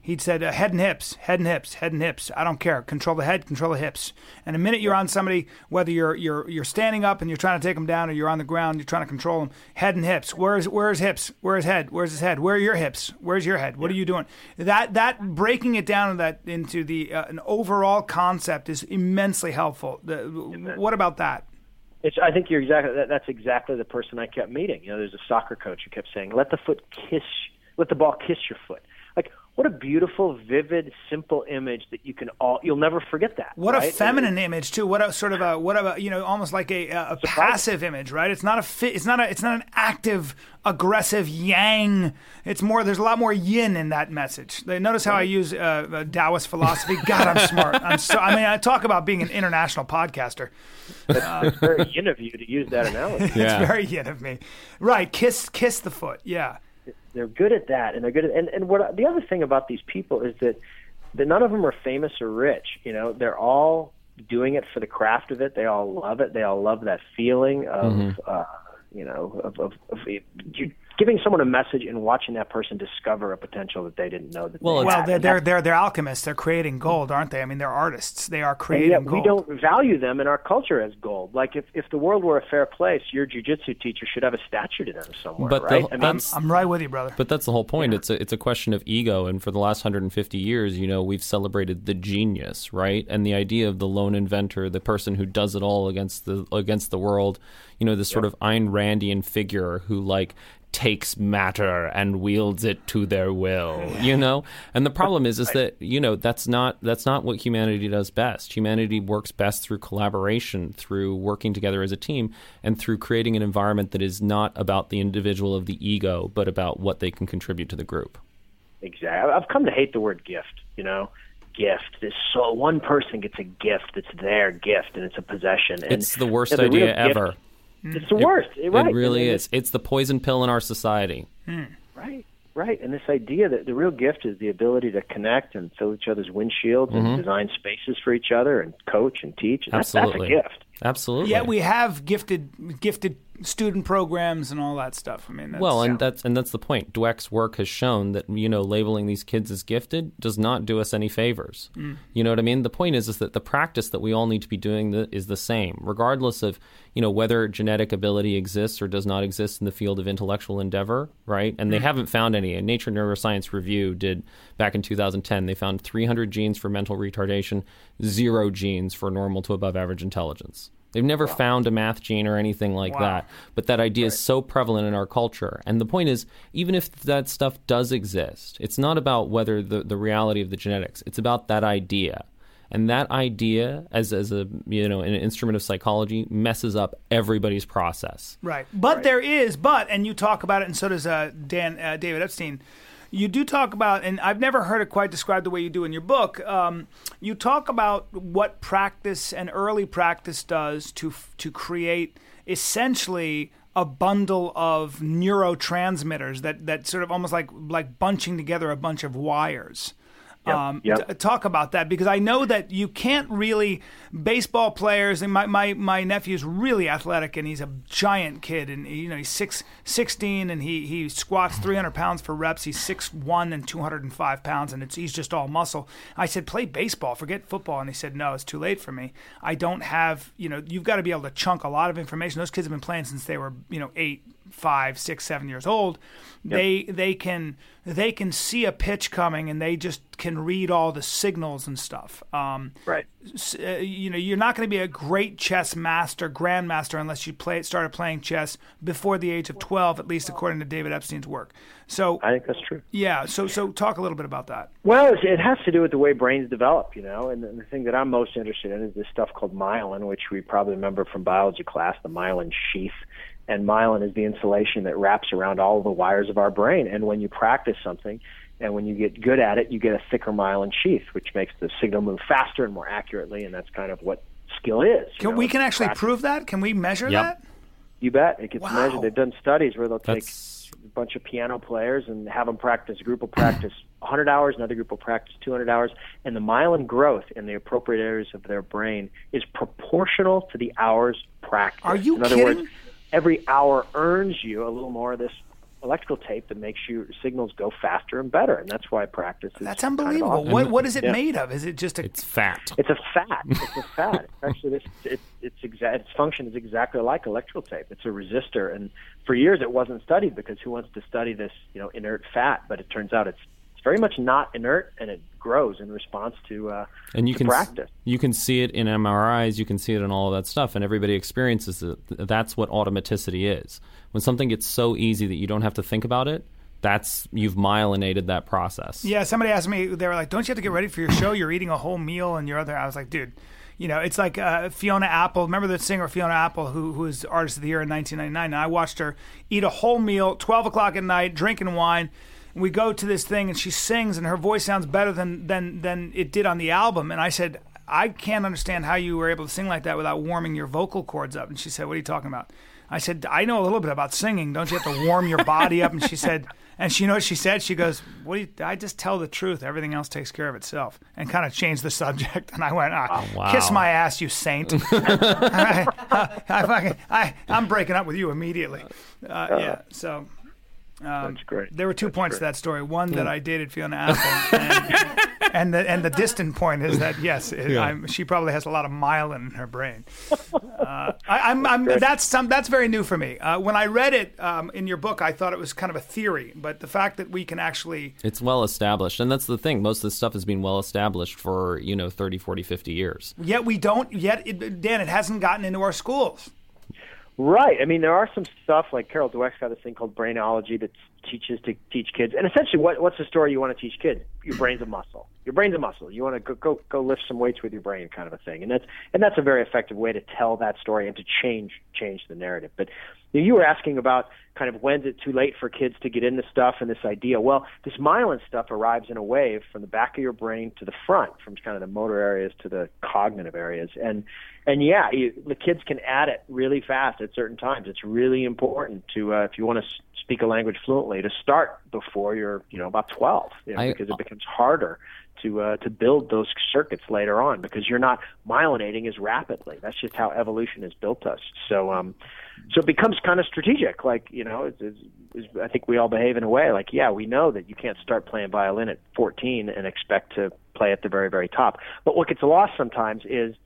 He'd said uh, head and hips, head and hips, head and hips. I don't care. Control the head, control the hips. And the minute you're on somebody, whether you're you're you're standing up and you're trying to take them down, or you're on the ground, you're trying to control them. Head and hips. Where's where's hips? Where's head? Where's his head? Where are your hips? Where's your head? What are you doing? That that breaking it down that into the uh, an overall concept is immensely helpful. The, what about that? It's, I think you're exactly. That, that's exactly the person I kept meeting. You know, there's a soccer coach who kept saying, "Let the foot kiss, let the ball kiss your foot." Like, what a beautiful, vivid, simple image that you can all, you'll never forget that. What right? a feminine and, image too. What a sort of a, what a, you know, almost like a, a passive image, right? It's not a fit, it's not a, it's not an active, aggressive yang. It's more, there's a lot more yin in that message. Notice how I use uh, Taoist philosophy. God, I'm smart. I'm so, I mean, I talk about being an international podcaster. Uh, it's very yin of you to use that analogy. Yeah. It's very yin of me. Right. Kiss, kiss the foot. Yeah. They're good at that, and they're good at, and, and what the other thing about these people is that, that none of them are famous or rich. You know, they're all doing it for the craft of it. They all love it. They all love that feeling of, mm-hmm. uh, you know, of, of, of you, giving someone a message and watching that person discover a potential that they didn't know that well, they well, had. they're, they're they're they're alchemists. They're creating gold, aren't they? I mean, they're artists. They are creating and yet gold. We don't value them in our culture as gold. Like if, if the world were a fair place, your jiu-jitsu teacher should have a statue to them somewhere, but right? The, I mean, I'm, I'm right with you, brother. But that's the whole point. Yeah. It's a it's a question of ego, and for the last one hundred fifty years, you know, we've celebrated the genius, right? And the idea of the lone inventor, the person who does it all against the against the world, you know, this sort yep. of Ayn Randian figure who like takes matter and wields it to their will, you know? And the problem is is that, you know, that's not that's not what humanity does best. Humanity works best through collaboration, through working together as a team, and through creating an environment that is not about the individual of the ego, but about what they can contribute to the group. Exactly. I've come to hate the word gift, you know? Gift. This so one person gets a gift that's their gift, and it's a possession. And it's the worst you know, the idea real ever. Gift, it's the worst. It, right. it really and is. It's the poison pill in our society. Hmm. Right, right. And this idea that the real gift is the ability to connect and fill each other's windshields mm-hmm. and design spaces for each other and coach and teach. And Absolutely. That's, that's a gift. Absolutely. Yeah, we have gifted gifted student programs and all that stuff. I mean, that's, well, and yeah. that's and that's the point. Dweck's work has shown that, you know, labeling these kids as gifted does not do us any favors. Mm. You know what I mean? The point is, is that the practice that we all need to be doing the, is the same, regardless of, you know, whether genetic ability exists or does not exist in the field of intellectual endeavor, right? And they mm. haven't found any. A Nature Neuroscience Review did back in two thousand ten. They found three hundred genes for mental retardation, zero genes for normal to above average intelligence. They've never wow. found a math gene or anything like wow. that. But that idea right. is so prevalent in our culture. And the point is, even if that stuff does exist, it's not about whether the, the reality of the genetics. It's about that idea. And that idea, as as a you know, an instrument of psychology, messes up everybody's process. Right. But right. there is, but, and you talk about it, and so does uh, Dan uh, David Epstein. You do talk about, and I've never heard it quite described the way you do in your book. Um, you talk about what practice and early practice does to to create essentially a bundle of neurotransmitters that, that sort of almost like like bunching together a bunch of wires. Yep, um, yep. T- talk about that, because I know that you can't really baseball players. And my, my, my nephew's really athletic, and he's a giant kid, and you know he's six, sixteen, and he, he squats three hundred pounds for reps. He's six one and two hundred five pounds, and it's he's just all muscle. I said, play baseball, forget football, and he said, no, it's too late for me. I don't have, you know, you've got to be able to chunk a lot of information. Those kids have been playing since they were, you know, eight, five, six, seven years old. Yep. They they can they can see a pitch coming, and they just can read all the signals and stuff. Um, right. Uh, you know, you're not going to be a great chess master, grandmaster, unless you play started playing chess before the age of twelve, at least according to David Epstein's work. So I think that's true. Yeah. So so talk a little bit about that. Well, it has to do with the way brains develop, you know. And the thing that I'm most interested in is this stuff called myelin, which we probably remember from biology class, the myelin sheath. And myelin is the insulation that wraps around all of the wires of our brain. And when you practice something, and when you get good at it, you get a thicker myelin sheath, which makes the signal move faster and more accurately. And that's kind of what skill is. Can know, we can actually practice. prove that? Can we measure yep. that? You bet. It gets wow. measured. They've done studies where they'll take That's... a bunch of piano players and have them practice. A group will practice one hundred hours, another group will practice two hundred hours. And the myelin growth in the appropriate areas of their brain is proportional to the hours practiced. Are you in other kidding? words, every hour earns you a little more of this electrical tape that makes your signals go faster and better, and that's why practice is That's unbelievable. Kind of awesome. What what is it yeah. made of? Is it just a? It's fat. It's a fat. It's a fat. Actually, this it, it's exa- its function is exactly like electrical tape. It's a resistor, and for years it wasn't studied because who wants to study this, you know, inert fat? But it turns out it's it's very much not inert, and it grows in response to uh, and you to can practice. You can see it in M R Is. You can see it in all of that stuff, and everybody experiences it. That's what automaticity is. When something gets so easy that you don't have to think about it, that's you've myelinated that process. Yeah, somebody asked me, they were like, don't you have to get ready for your show? You're eating a whole meal and your other, I was like, dude, you know, it's like uh, Fiona Apple. Remember the singer Fiona Apple who, who was Artist of the Year in nineteen ninety-nine? And I watched her eat a whole meal, twelve o'clock at night, drinking wine. And we go to this thing and she sings and her voice sounds better than, than, than it did on the album. And I said, I can't understand how you were able to sing like that without warming your vocal cords up. And she said, what are you talking about? I said, I know a little bit about singing. Don't you have to warm your body up? And she said, and she, you know what she said? She goes, "What do you, I just tell the truth. Everything else takes care of itself." And kind of changed the subject. And I went, ah, oh, wow. Kiss my ass, you saint. I, I, I, fucking, I, I'm breaking up with you immediately. Uh, yeah, so... Um, That's great. There were two That's points great. to that story. One, that I dated Fiona Apple, and, and the and the distant point is that yes, it, Yeah. I'm, she probably has a lot of myelin in her brain. Uh, I, I'm, I'm that's some that's very new for me. Uh, when I read it um, in your book, I thought it was kind of a theory, but the fact that we can actually It's well established, and that's the thing. Most of this stuff has been well established for, you know, thirty, forty, fifty years. yet we don't yet it, Dan, it hasn't gotten into our schools. Right. I mean, there are some stuff like Carol Dweck's got this thing called brainology that teaches to teach kids. And essentially, what, what's the story you want to teach kids? Your brain's a muscle. Your brain's a muscle. You want to go, go go lift some weights with your brain, kind of a thing. And that's and that's a very effective way to tell that story and to change change the narrative. But you know, you were asking about kind of when's it too late for kids to get into stuff and this idea. Well, this myelin stuff arrives in a wave from the back of your brain to the front, from kind of the motor areas to the cognitive areas. And and yeah, you, the kids can add it really fast at certain times. It's really important to uh, if you want to speak a language fluently, to start before you're you know about twelve, you know, I, because it becomes harder to uh, to build those circuits later on because you're not myelinating as rapidly. That's just how evolution has built us. So um, so it becomes kind of strategic. Like you know, it's, it's, it's, I think we all behave in a way like yeah, we know that you can't start playing violin at fourteen and expect to play at the very very top. But what gets lost sometimes is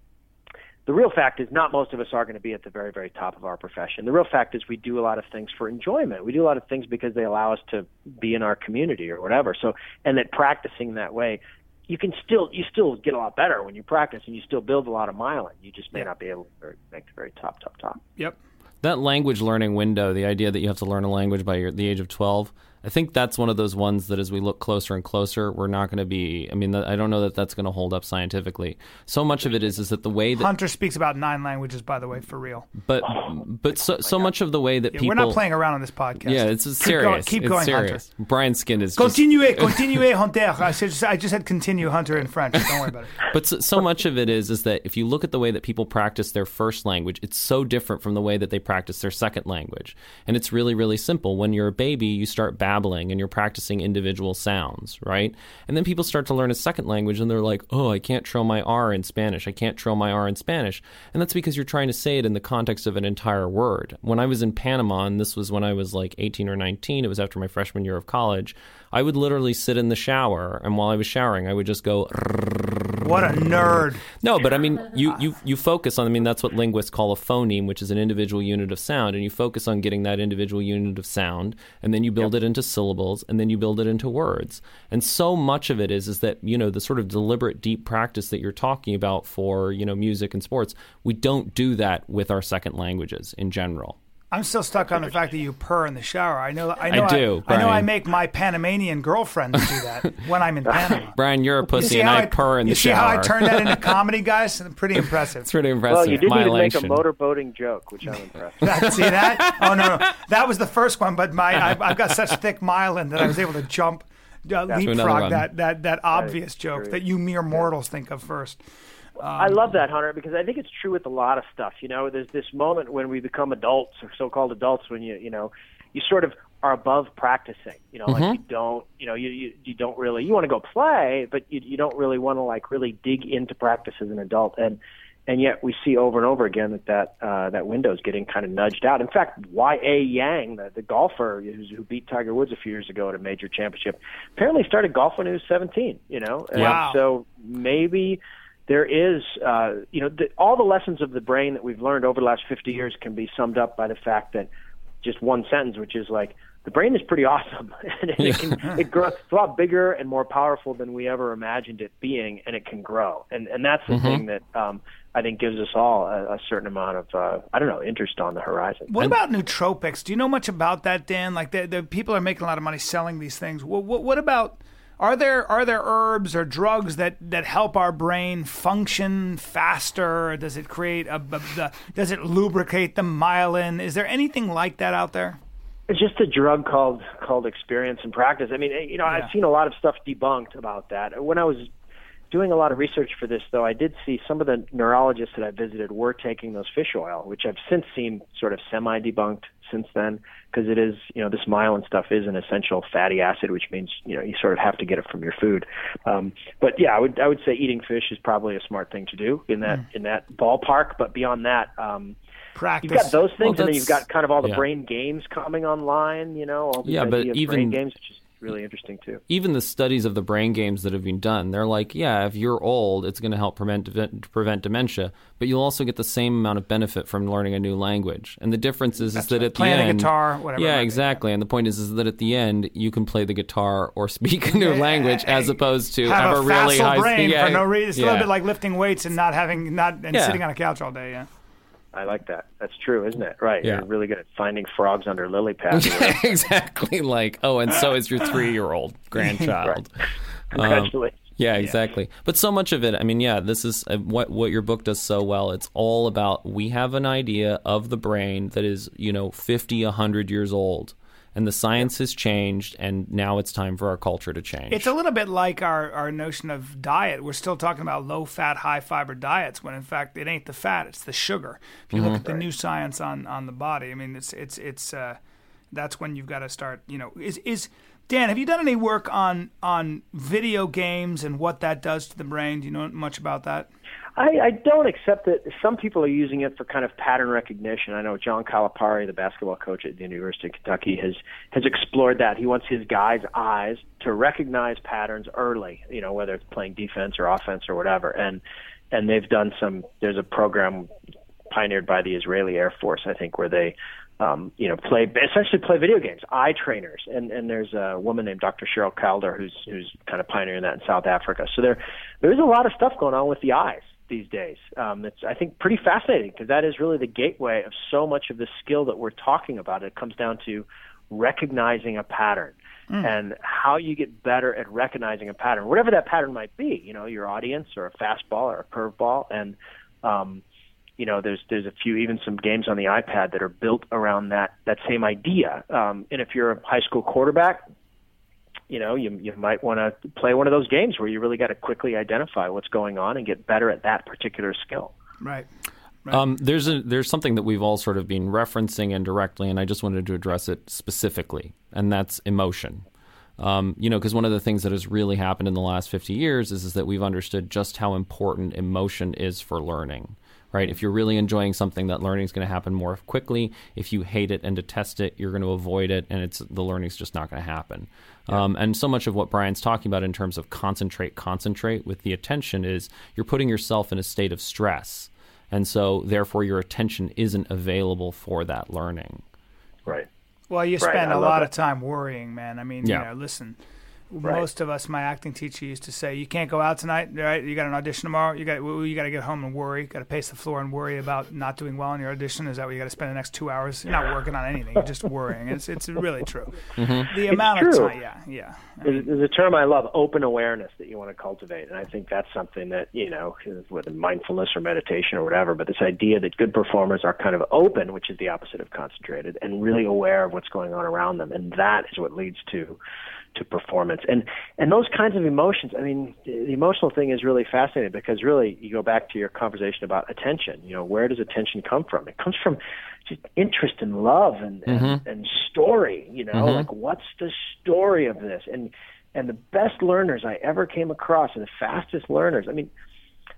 the real fact is not most of us are going to be at the very, very top of our profession. The real fact is we do a lot of things for enjoyment. We do a lot of things because they allow us to be in our community or whatever. So, and that practicing that way, you can still, you still get a lot better when you practice and you still build a lot of myelin. You just may Yeah. not be able to make the very top, top, top. Yep. That language learning window, the idea that you have to learn a language by your, the age of twelve, I think that's one of those ones that as we look closer and closer, we're not going to be, I mean, I don't know that that's going to hold up scientifically. So much of it is is that the way that... Hunter speaks about nine languages, by the way, for real. But but so so much of the way that Yeah, people... we're not playing around on this podcast. Yeah, it's Keep serious. going- Keep it's going, serious. Hunter. Brian's skin is just... Continue, continue, Hunter. I just, I just said continue, Hunter, in French. Don't worry about it. But so, so much of it is is that if you look at the way that people practice their first language, it's so different from the way that they practice their second language. And it's really, really simple. When you're a baby, you start babbling and you're practicing individual sounds, right? And then people start to learn a second language and they're like, oh, I can't trill my R in Spanish. I can't trill my R in Spanish. And that's because you're trying to say it in the context of an entire word. When I was in Panama, and this was when I was like eighteen or nineteen, it was after my freshman year of college, I would literally sit in the shower, and while I was showering, I would just go... What a nerd. No, but I mean, you, you, you focus on, I mean, that's what linguists call a phoneme, which is an individual unit of sound, and you focus on getting that individual unit of sound, and then you build yep. it into syllables, and then you build it into words. And so much of it is, is that, you know, the sort of deliberate, deep practice that you're talking about for, you know, music and sports, we don't do that with our second languages in general. I'm still stuck on the fact that you purr in the shower. I know. I know. I do, I, I know. I Brian. make my Panamanian girlfriend do that when I'm in Panama. Brian, you're a You pussy, see and how I purr in you the see shower. how I turned that into comedy, guys? Pretty impressive. It's pretty impressive. Well, you didn't even make a Myelation. motorboating joke, which I'm impressed with. That, see that? Oh no, no, that was the first one. But my, I've, I've got such thick myelin that I was able to jump, uh, another leapfrog one. that that that obvious joke true. that you mere mortals think of first. Um, I love that, Hunter, because I think it's true with a lot of stuff. You know, there's this moment when we become adults, or so-called adults, when you, you know, you sort of are above practicing. You know, Mm-hmm. like you don't, you know, you you, you don't really, you want to go play, but you you don't really want to like really dig into practice as an adult. And And yet we see over and over again that that, uh, that window is getting kind of nudged out. In fact, Y A Yang, the, the golfer who's, who beat Tiger Woods a few years ago at a major championship, apparently started golf when he was seventeen, you know? Wow. And so maybe there is, uh, you know, the, all the lessons of the brain that we've learned over the last fifty years can be summed up by the fact that just one sentence, which is like, the brain is pretty awesome, and it can it grows. It's a lot bigger and more powerful than we ever imagined it being, and it can grow. And and that's the mm-hmm. thing that um, I think gives us all a, a certain amount of uh, I don't know interest on the horizon. What and, about nootropics? Do you know much about that, Dan? Like the, the people are making a lot of money selling these things. What, what, what about are there are there herbs or drugs that, that help our brain function faster? Does it create a, a, a does it lubricate the myelin? Is there anything like that out there? It's just a drug called called experience and practice. I mean, you know, yeah. I've seen a lot of stuff debunked about that. When I was doing a lot of research for this, though, I did see some of the neurologists that I visited were taking those fish oil, which I've since seen sort of semi-debunked since then, because it is, you know, this myelin stuff is an essential fatty acid, which means, you know, you sort of have to get it from your food. Um, but yeah, I would I would say eating fish is probably a smart thing to do in that mm. in that ballpark. But beyond that, um, practice. You've got those things, well, and then you've got kind of all the yeah. brain games coming online, you know, all these yeah, but even, brain games, which is really interesting too. Even the studies of the brain games that have been done, they're like, yeah, if you're old, it's going to help prevent prevent dementia, but you'll also get the same amount of benefit from learning a new language. And the difference is, is that right. at Playing the end... a guitar, whatever. Yeah, exactly. Be, yeah. And the point is, is that at the end, you can play the guitar or speak a new yeah, language as opposed to have, have a, a really high... brain yeah, for no reason. It's yeah. a little bit like lifting weights and not having, not and yeah. sitting on a couch all day, yeah. I like that. That's true, isn't it? Right. Yeah. You're really good at finding frogs under lily pads. Exactly. Like, oh, and so is your three-year-old grandchild. Right. Congratulations. Um, yeah, exactly. Yeah. But so much of it, I mean, yeah, this is uh, what what your book does so well. It's all about, we have an idea of the brain that is, you know, fifty, one hundred years old. And the science has changed, and now it's time for our culture to change. It's a little bit like our, our notion of diet. We're still talking about low-fat, high-fiber diets, when in fact it ain't the fat, it's the sugar. If you mm-hmm. look at the new science on, on the body, I mean, it's it's it's uh, that's when you've got to start. You know, is is Dan? Have you done any work on on video games and what that does to the brain? Do you know much about that? I, I don't, accept that some people are using it for kind of pattern recognition. I know John Calipari, the basketball coach at the University of Kentucky, has has explored that. He wants his guys' eyes to recognize patterns early, you know, whether it's playing defense or offense or whatever. And and they've done some. There's a program pioneered by the Israeli Air Force, I think, where they um, you know play essentially play video games, eye trainers. And and there's a woman named Doctor Cheryl Calder who's who's kind of pioneering that in South Africa. So there there's a lot of stuff going on with the eyes these days. Um, it's, I think, pretty fascinating, because that is really the gateway of so much of the skill that we're talking about. It comes down to recognizing a pattern mm. and how you get better at recognizing a pattern, whatever that pattern might be, you know, your audience or a fastball or a curveball. And, um, you know, there's there's a few, even some games on the iPad that are built around that, that same idea. Um, and if you're a high school quarterback, you know, you you might want to play one of those games where you really got to quickly identify what's going on and get better at that particular skill. Right. right. Um, there's a, there's something that we've all sort of been referencing indirectly, and I just wanted to address it specifically, and that's emotion. Um, you know, because one of the things that has really happened in the last fifty years is, is that we've understood just how important emotion is for learning. Right? If you're really enjoying something, that learning is going to happen more quickly. If you hate it and detest it, you're going to avoid it, and it's the learning's just not going to happen. Yeah. Um, and so much of what Brian's talking about in terms of concentrate, concentrate with the attention is you're putting yourself in a state of stress, and so therefore your attention isn't available for that learning. Right. Well, you right. spend I a lot that. of time worrying, man. I mean, yeah. you know, listen. Right. Most of us, my acting teacher used to say, "You can't go out tonight, right? You got an audition tomorrow. You got you got to get home and worry. Got to pace the floor and worry about not doing well in your audition. Is that what you got to spend the next two hours? You're not working on anything. You're just worrying. It's it's really true. Mm-hmm. The it's amount true. of time, yeah, yeah. I mean, There's a term I love, open awareness, that you want to cultivate, and I think that's something that, you know, whether mindfulness or meditation or whatever, but this idea that good performers are kind of open, which is the opposite of concentrated, and really aware of what's going on around them, and that is what leads to to performance. And and those kinds of emotions, I mean, the emotional thing is really fascinating, because really you go back to your conversation about attention. You know, where does attention come from? It comes from just interest and love and, mm-hmm. and, and story, you know, mm-hmm. like what's the story of this? And and the best learners I ever came across, and the fastest learners, I mean,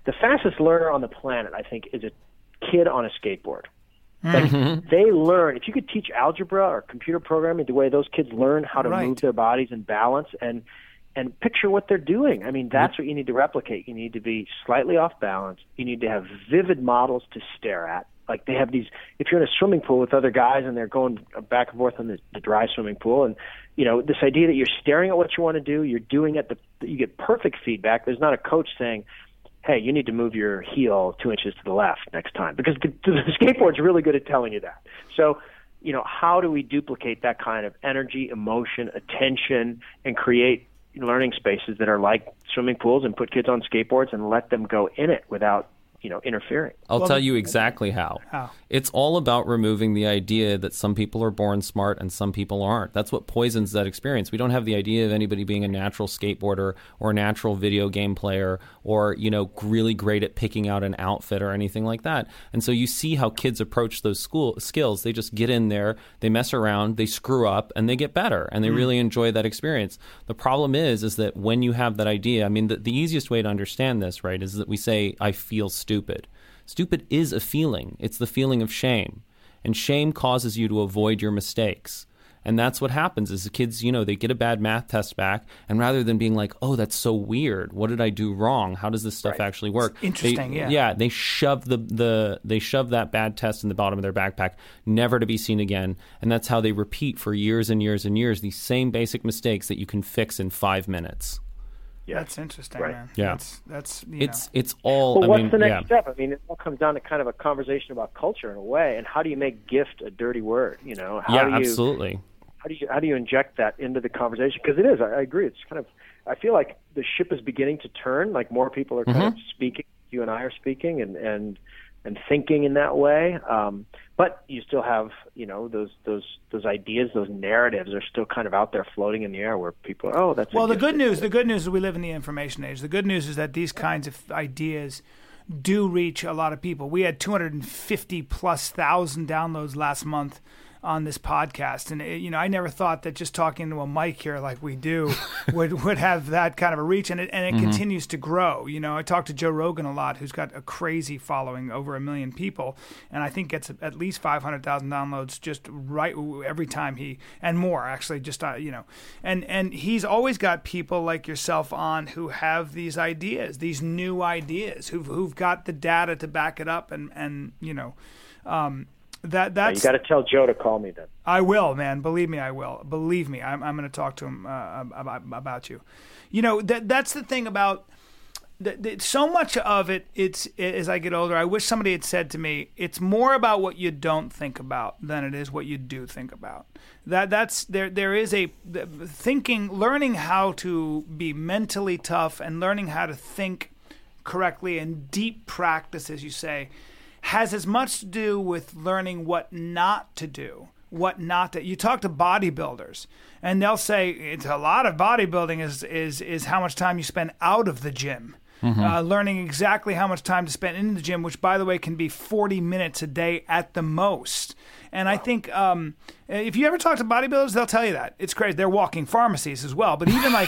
the fastest learner on the planet, I think, is a kid on a skateboard. Like mm-hmm. they learn, if you could teach algebra or computer programming the way those kids learn how to right. move their bodies and balance and and picture what they're doing. I mean, that's what you need to replicate. You need to be slightly off balance. You need to have vivid models to stare at. Like they have these, if you're in a swimming pool with other guys and they're going back and forth in the, the dry swimming pool, and, you know, this idea that you're staring at what you want to do, you're doing it, the, you get perfect feedback. There's not a coach saying, hey, you need to move your heel two inches to the left next time, because the, the skateboard's really good at telling you that. So, you know, how do we duplicate that kind of energy, emotion, attention, and create learning spaces that are like swimming pools and put kids on skateboards and let them go in it without, you know, interfering? I'll well, tell you exactly how. How? It's all about removing the idea that some people are born smart and some people aren't. That's what poisons that experience. We don't have the idea of anybody being a natural skateboarder or a natural video game player or, you know, really great at picking out an outfit or anything like that. And so you see how kids approach those school skills. They just get in there, they mess around, they screw up, and they get better, and they mm. really enjoy that experience. The problem is, is that when you have that idea, I mean, the, the easiest way to understand this, right, is that we say, I feel stupid. Stupid is a feeling. It's the feeling of shame. And shame causes you to avoid your mistakes. And that's what happens is the kids, you know, they get a bad math test back, and rather than being like, oh, that's so weird, what did I do wrong? How does this stuff right. actually work? It's interesting, they, yeah. Yeah, they shove the, the they shove that bad test in the bottom of their backpack, never to be seen again. And that's how they repeat for years and years and years these same basic mistakes that you can fix in five minutes. Yeah, that's interesting, right. man. Yeah, that's, that's you it's know. it's all. Well, I what's mean, the next yeah. step? I mean, it all comes down to kind of a conversation about culture in a way, and how do you make gift a dirty word? You know, how yeah, do you, absolutely. How do you how do you inject that into the conversation? Because it is, I, I agree. It's kind of, I feel like the ship is beginning to turn. Like more people are kind mm-hmm. of speaking. You and I are speaking, and and and thinking in that way. Um, but you still have, you know, those those those ideas, those narratives are still kind of out there floating in the air where people are, oh, that's well, the good news. The good news is we live in the information age. The good news is that these kinds of ideas do reach a lot of people. We had two hundred fifty plus thousand downloads last month on this podcast, and it, you know, I never thought that just talking to a mic here like we do would would have that kind of a reach, and it and it mm-hmm. continues to grow. You know, I talk to Joe Rogan a lot, who's got a crazy following, over a million people, and I think gets at least five hundred thousand downloads just right every time he, and more actually, just uh, you know, and and he's always got people like yourself on who have these ideas, these new ideas, who've who've got the data to back it up, and and you know. Um, That that's. You got to tell Joe to call me then. I will, man. Believe me, I will. Believe me, I'm I'm going to talk to him uh, about about you. You know, that that's the thing about the, the, so much of it. It's as I get older, I wish somebody had said to me, "It's more about what you don't think about than it is what you do think about." That that's there. There is a thinking, learning how to be mentally tough and learning how to think correctly and deep practice, as you say, has as much to do with learning what not to do, what not to. You talk to bodybuilders, and they'll say it's a lot of bodybuilding is is is how much time you spend out of the gym, mm-hmm. uh, learning exactly how much time to spend in the gym, which, by the way, can be forty minutes a day at the most. And I think um, if you ever talk to bodybuilders, they'll tell you that. It's crazy. They're walking pharmacies as well. But even like,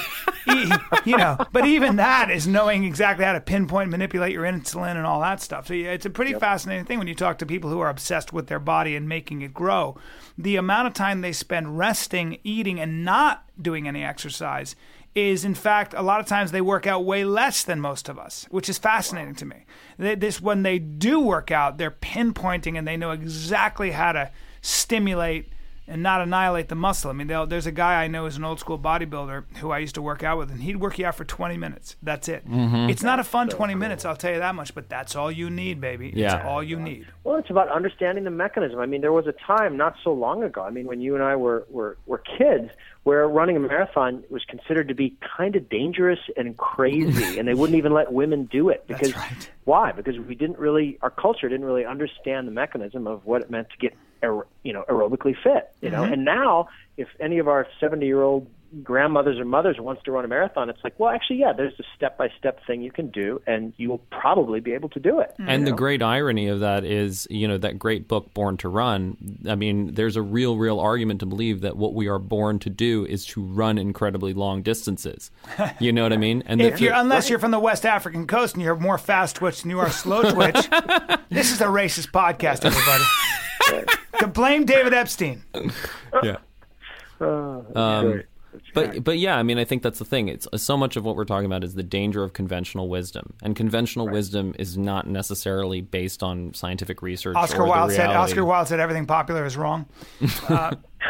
you know, but even that is knowing exactly how to pinpoint, manipulate your insulin and all that stuff. So yeah, it's a pretty yep. fascinating thing when you talk to people who are obsessed with their body and making it grow. The amount of time they spend resting, eating, and not doing any exercise is, in fact, a lot of times they work out way less than most of us, which is fascinating wow. to me. They, this, when they do work out, they're pinpointing and they know exactly how to stimulate and not annihilate the muscle. I mean, there's a guy I know who's an old school bodybuilder who I used to work out with, and he'd work you out for twenty minutes. That's it. Mm-hmm. It's not a fun so twenty cool. minutes, I'll tell you that much, but that's all you need, baby. Yeah. It's all you need. Well, it's about understanding the mechanism. I mean, there was a time not so long ago, I mean, when you and I were, were, were kids, where running a marathon was considered to be kind of dangerous and crazy, and they wouldn't even let women do it. Because That's right. Why? Because we didn't really, our culture didn't really understand the mechanism of what it meant to get, you know, aerobically fit. You know, mm-hmm. and now if any of our seventy-year-old grandmothers or mothers wants to run a marathon, it's like, well, actually, yeah, there's a step-by-step thing you can do, and you will probably be able to do it. And know? the great irony of that is, you know, that great book, Born to Run, I mean, there's a real, real argument to believe that what we are born to do is to run incredibly long distances. You know what I mean? And if you're, unless you're from the West African coast and you're more fast twitch than you are slow twitch, this is a racist podcast, everybody. To blame David Epstein. Yeah. Oh, um, great. But but yeah, I mean, I think that's the thing. It's so much of what we're talking about is the danger of conventional wisdom, and conventional right. wisdom is not necessarily based on scientific research. Oscar or Wilde the said. reality. Oscar Wilde said everything popular is wrong. Uh,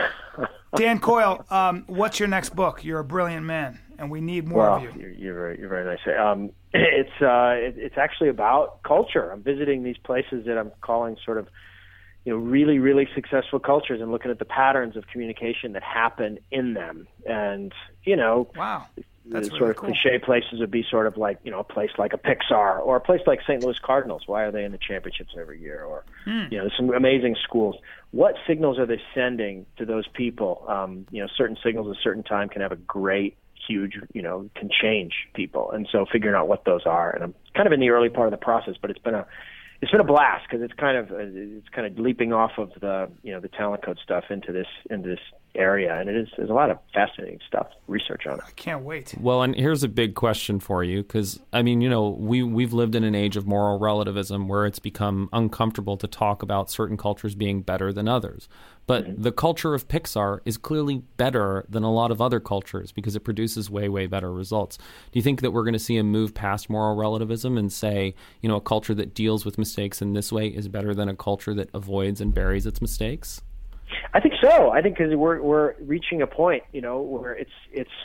Dan Coyle, um, what's your next book? You're a brilliant man, and we need more well, of you. You're, you're very you're very nice. Um, it's uh, it, it's actually about culture. I'm visiting these places that I'm calling sort of, you know, really, really successful cultures, and looking at the patterns of communication that happen in them. And, you know, wow, that's the really sort of cool. cliche places would be sort of like, you know, a place like a Pixar, or a place like Saint Louis Cardinals. Why are they in the championships every year? Or, hmm. you know, some amazing schools. What signals are they sending to those people? Um, you know, certain signals at a certain time can have a great, huge, you know, can change people. And so figuring out what those are. And I'm kind of in the early part of the process, but it's been a, It's been a blast because it's kind of it's kind of leaping off of the you know the talent code stuff into this into this area, and it is there's a lot of fascinating stuff research on it. I can't wait. Well, and here's a big question for you, because I mean, you know, we we've lived in an age of moral relativism where it's become uncomfortable to talk about certain cultures being better than others. But mm-hmm. the culture of Pixar is clearly better than a lot of other cultures because it produces way, way better results. Do you think that we're going to see a move past moral relativism and say, you know, a culture that deals with mistakes in this way is better than a culture that avoids and buries its mistakes? I think so. I think because we're we're reaching a point, you know, where it's it's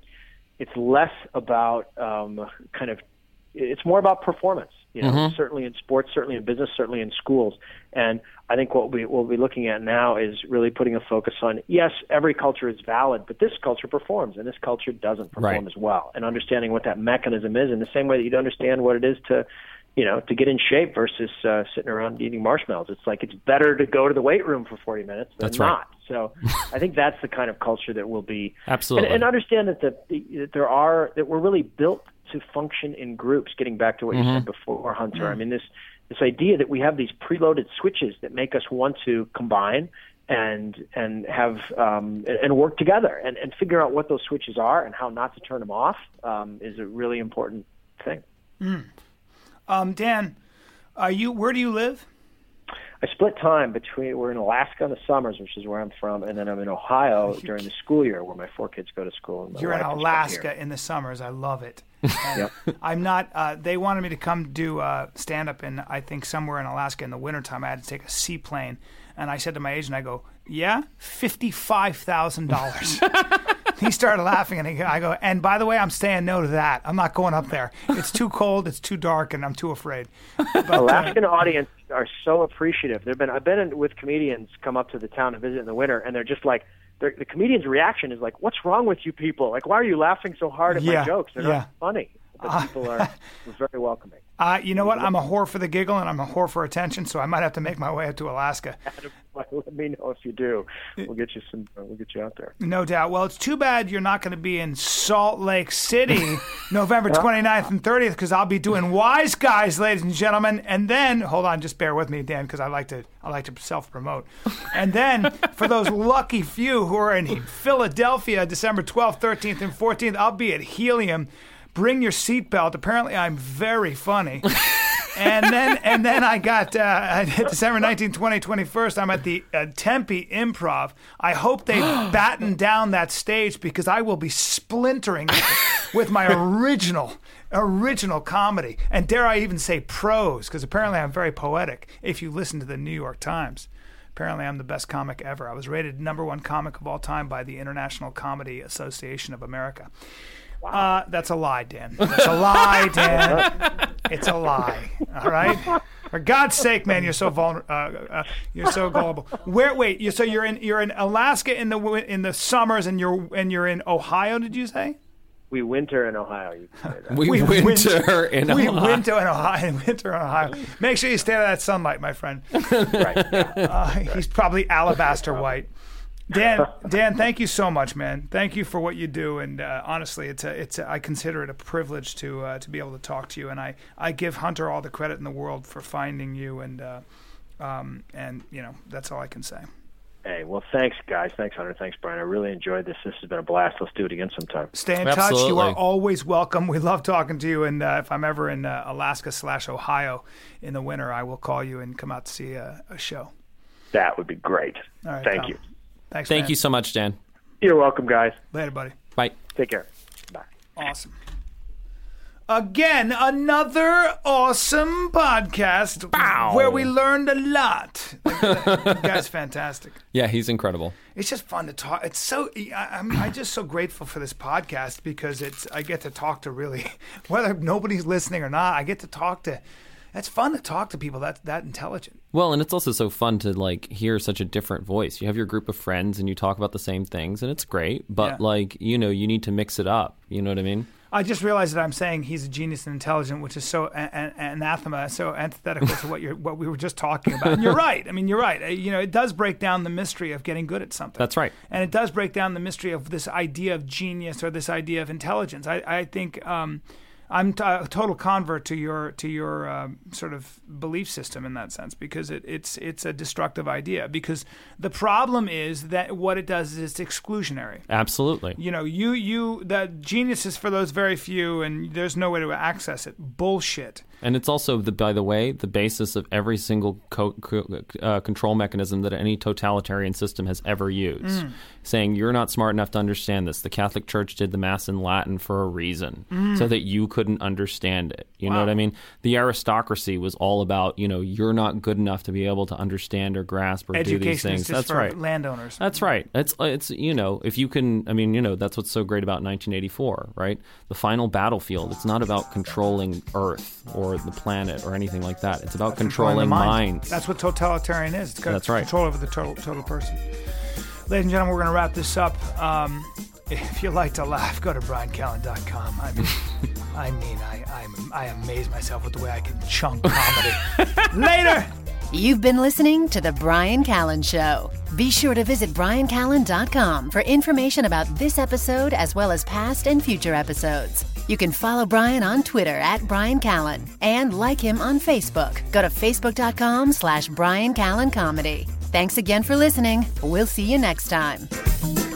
it's less about um, kind of it's more about performance. You know, mm-hmm. certainly in sports, certainly in business, certainly in schools. And I think what we what we'll be looking at now is really putting a focus on, yes, every culture is valid, but this culture performs and this culture doesn't perform right. as well. And understanding what that mechanism is in the same way that you'd understand what it is to, you know, to get in shape versus uh, sitting around eating marshmallows. It's like it's better to go to the weight room for forty minutes than that's right. not. So I think that's the kind of culture that will be. Absolutely. And, and understand that, the, that there are, that we're really built to function in groups, getting back to what mm-hmm. you said before, Hunter. Mm-hmm. I mean, this this idea that we have these preloaded switches that make us want to combine and and have um, and work together and, and figure out what those switches are and how not to turn them off um, is a really important thing. Mm. Um, Dan, are you? Where do you live? I split time between, we're in Alaska in the summers, which is where I'm from, and then I'm in Ohio during the school year where my four kids go to school. And You're in Alaska in the summers. I love it. Yep. I'm not, uh, they wanted me to come do uh, stand-up in, I think, somewhere in Alaska in the wintertime. I had to take a seaplane. And I said to my agent, I go, yeah, fifty-five thousand dollars. He started laughing, and I go, and by the way, I'm saying no to that. I'm not going up there. It's too cold, it's too dark, and I'm too afraid. But, Alaskan uh, audience are so appreciative. They've been I've been in, with comedians come up to the town to visit in the winter, and they're just like, they're, the comedian's reaction is like, what's wrong with you people? Like, why are you laughing so hard at yeah, my jokes? They're yeah. not funny. But people are very welcoming. Uh, you know what? I'm a whore for the giggle, and I'm a whore for attention, so I might have to make my way up to Alaska. Let me know if you do. We'll get you some. We'll get you out there. No doubt. Well, it's too bad you're not going to be in Salt Lake City November twenty-ninth and thirtieth, because I'll be doing Wise Guys, ladies and gentlemen. And then, hold on, just bear with me, Dan, because I like to I like to self-promote. And then, for those lucky few who are in Philadelphia, December twelfth, thirteenth, and fourteenth, I'll be at Helium. Bring your seatbelt. Apparently, I'm very funny. And then and then I got uh, December nineteenth, twentieth, twenty-first, I'm at the uh, Tempe Improv. I hope they batten down that stage because I will be splintering with my original, original comedy. And dare I even say prose, because apparently I'm very poetic if you listen to the New York Times. Apparently I'm the best comic ever. I was rated number one comic of all time by the International Comedy Association of America. Uh, that's a lie, Dan. That's a lie, Dan. It's a lie. All right. For God's sake, man, you're so vulnerable. Uh, uh, you're so gullible. Where? Wait. You, so you're in you're in Alaska in the in the summers, and you're and you're in Ohio. Did you say? We winter in Ohio. You can say that. we, we winter, winter in Ohio. We winter in Ohio. Winter in Ohio. Make sure you stay out of that sunlight, my friend. Right. Uh, he's probably alabaster white. Dan, Dan, thank you so much, man. Thank you for what you do, and uh, honestly, it's a, it's a, I consider it a privilege to uh, to be able to talk to you, and I, I give Hunter all the credit in the world for finding you, and uh, um, and you know that's all I can say. Hey, well, thanks, guys. Thanks, Hunter. Thanks, Brian. I really enjoyed this. This has been a blast. Let's do it again sometime. Stay in Absolutely. touch. You are always welcome. We love talking to you, and uh, if I'm ever in uh, Alaska slash Ohio in the winter, I will call you and come out to see a, a show. That would be great. All right, Thank pal. you. Thanks, Thank man. you so much, Dan. You're welcome, guys. Later, buddy. Bye. Take care. Bye. Awesome. Again, another awesome podcast Bow. where we learned a lot. The guy's fantastic. Yeah, he's incredible. It's just fun to talk. It's so I, I'm I'm just so grateful for this podcast because it's I get to talk to really whether nobody's listening or not. I get to talk to. It's fun to talk to people that that intelligent. Well, and it's also so fun to like hear such a different voice. You have your group of friends and you talk about the same things, and it's great. But Yeah. like you know, you need to mix it up. You know what I mean? I just realized that I'm saying he's a genius and intelligent, which is so a- a- anathema, so antithetical to what you're what we were just talking about. And you're right. I mean, you're right. Uh, You know, it does break down the mystery of getting good at something. That's right. And it does break down the mystery of this idea of genius or this idea of intelligence. I, I think um, I'm t- a total convert to your to your um, sort of belief system in that sense because it, it's it's a destructive idea. Because the problem is that what it does is it's exclusionary. Absolutely. You know, you you the genius is for those very few, and there's no way to access it. Bullshit. And it's also, the, by the way, the basis of every single co- co- uh, control mechanism that any totalitarian system has ever used. Mm. Saying, you're not smart enough to understand this. The Catholic Church did the Mass in Latin for a reason, mm. so that you couldn't understand it. You wow. know what I mean? The aristocracy was all about, you know, you're not good enough to be able to understand or grasp or Education do these things. Is just that's for right. landowners. That's right. It's, it's, you know, if you can, I mean, you know, that's what's so great about nineteen eighty-four, right? The final battlefield, it's not about controlling Earth or the planet or anything like that. It's about controlling, controlling mind. minds. That's what totalitarian is. It's got That's right. control over the total total person. Ladies and gentlemen, we're going to wrap this up. Um, if you like to laugh, go to brian callen dot com. I mean, I mean, I I'm, I amaze myself with the way I can chunk comedy. Later. You've been listening to The Brian Callen Show. Be sure to visit brian callen dot com for information about this episode as well as past and future episodes. You can follow Brian on Twitter at Brian Callen and like him on Facebook. Go to facebook dot com slash Brian Callen Comedy. Thanks again for listening. We'll see you next time.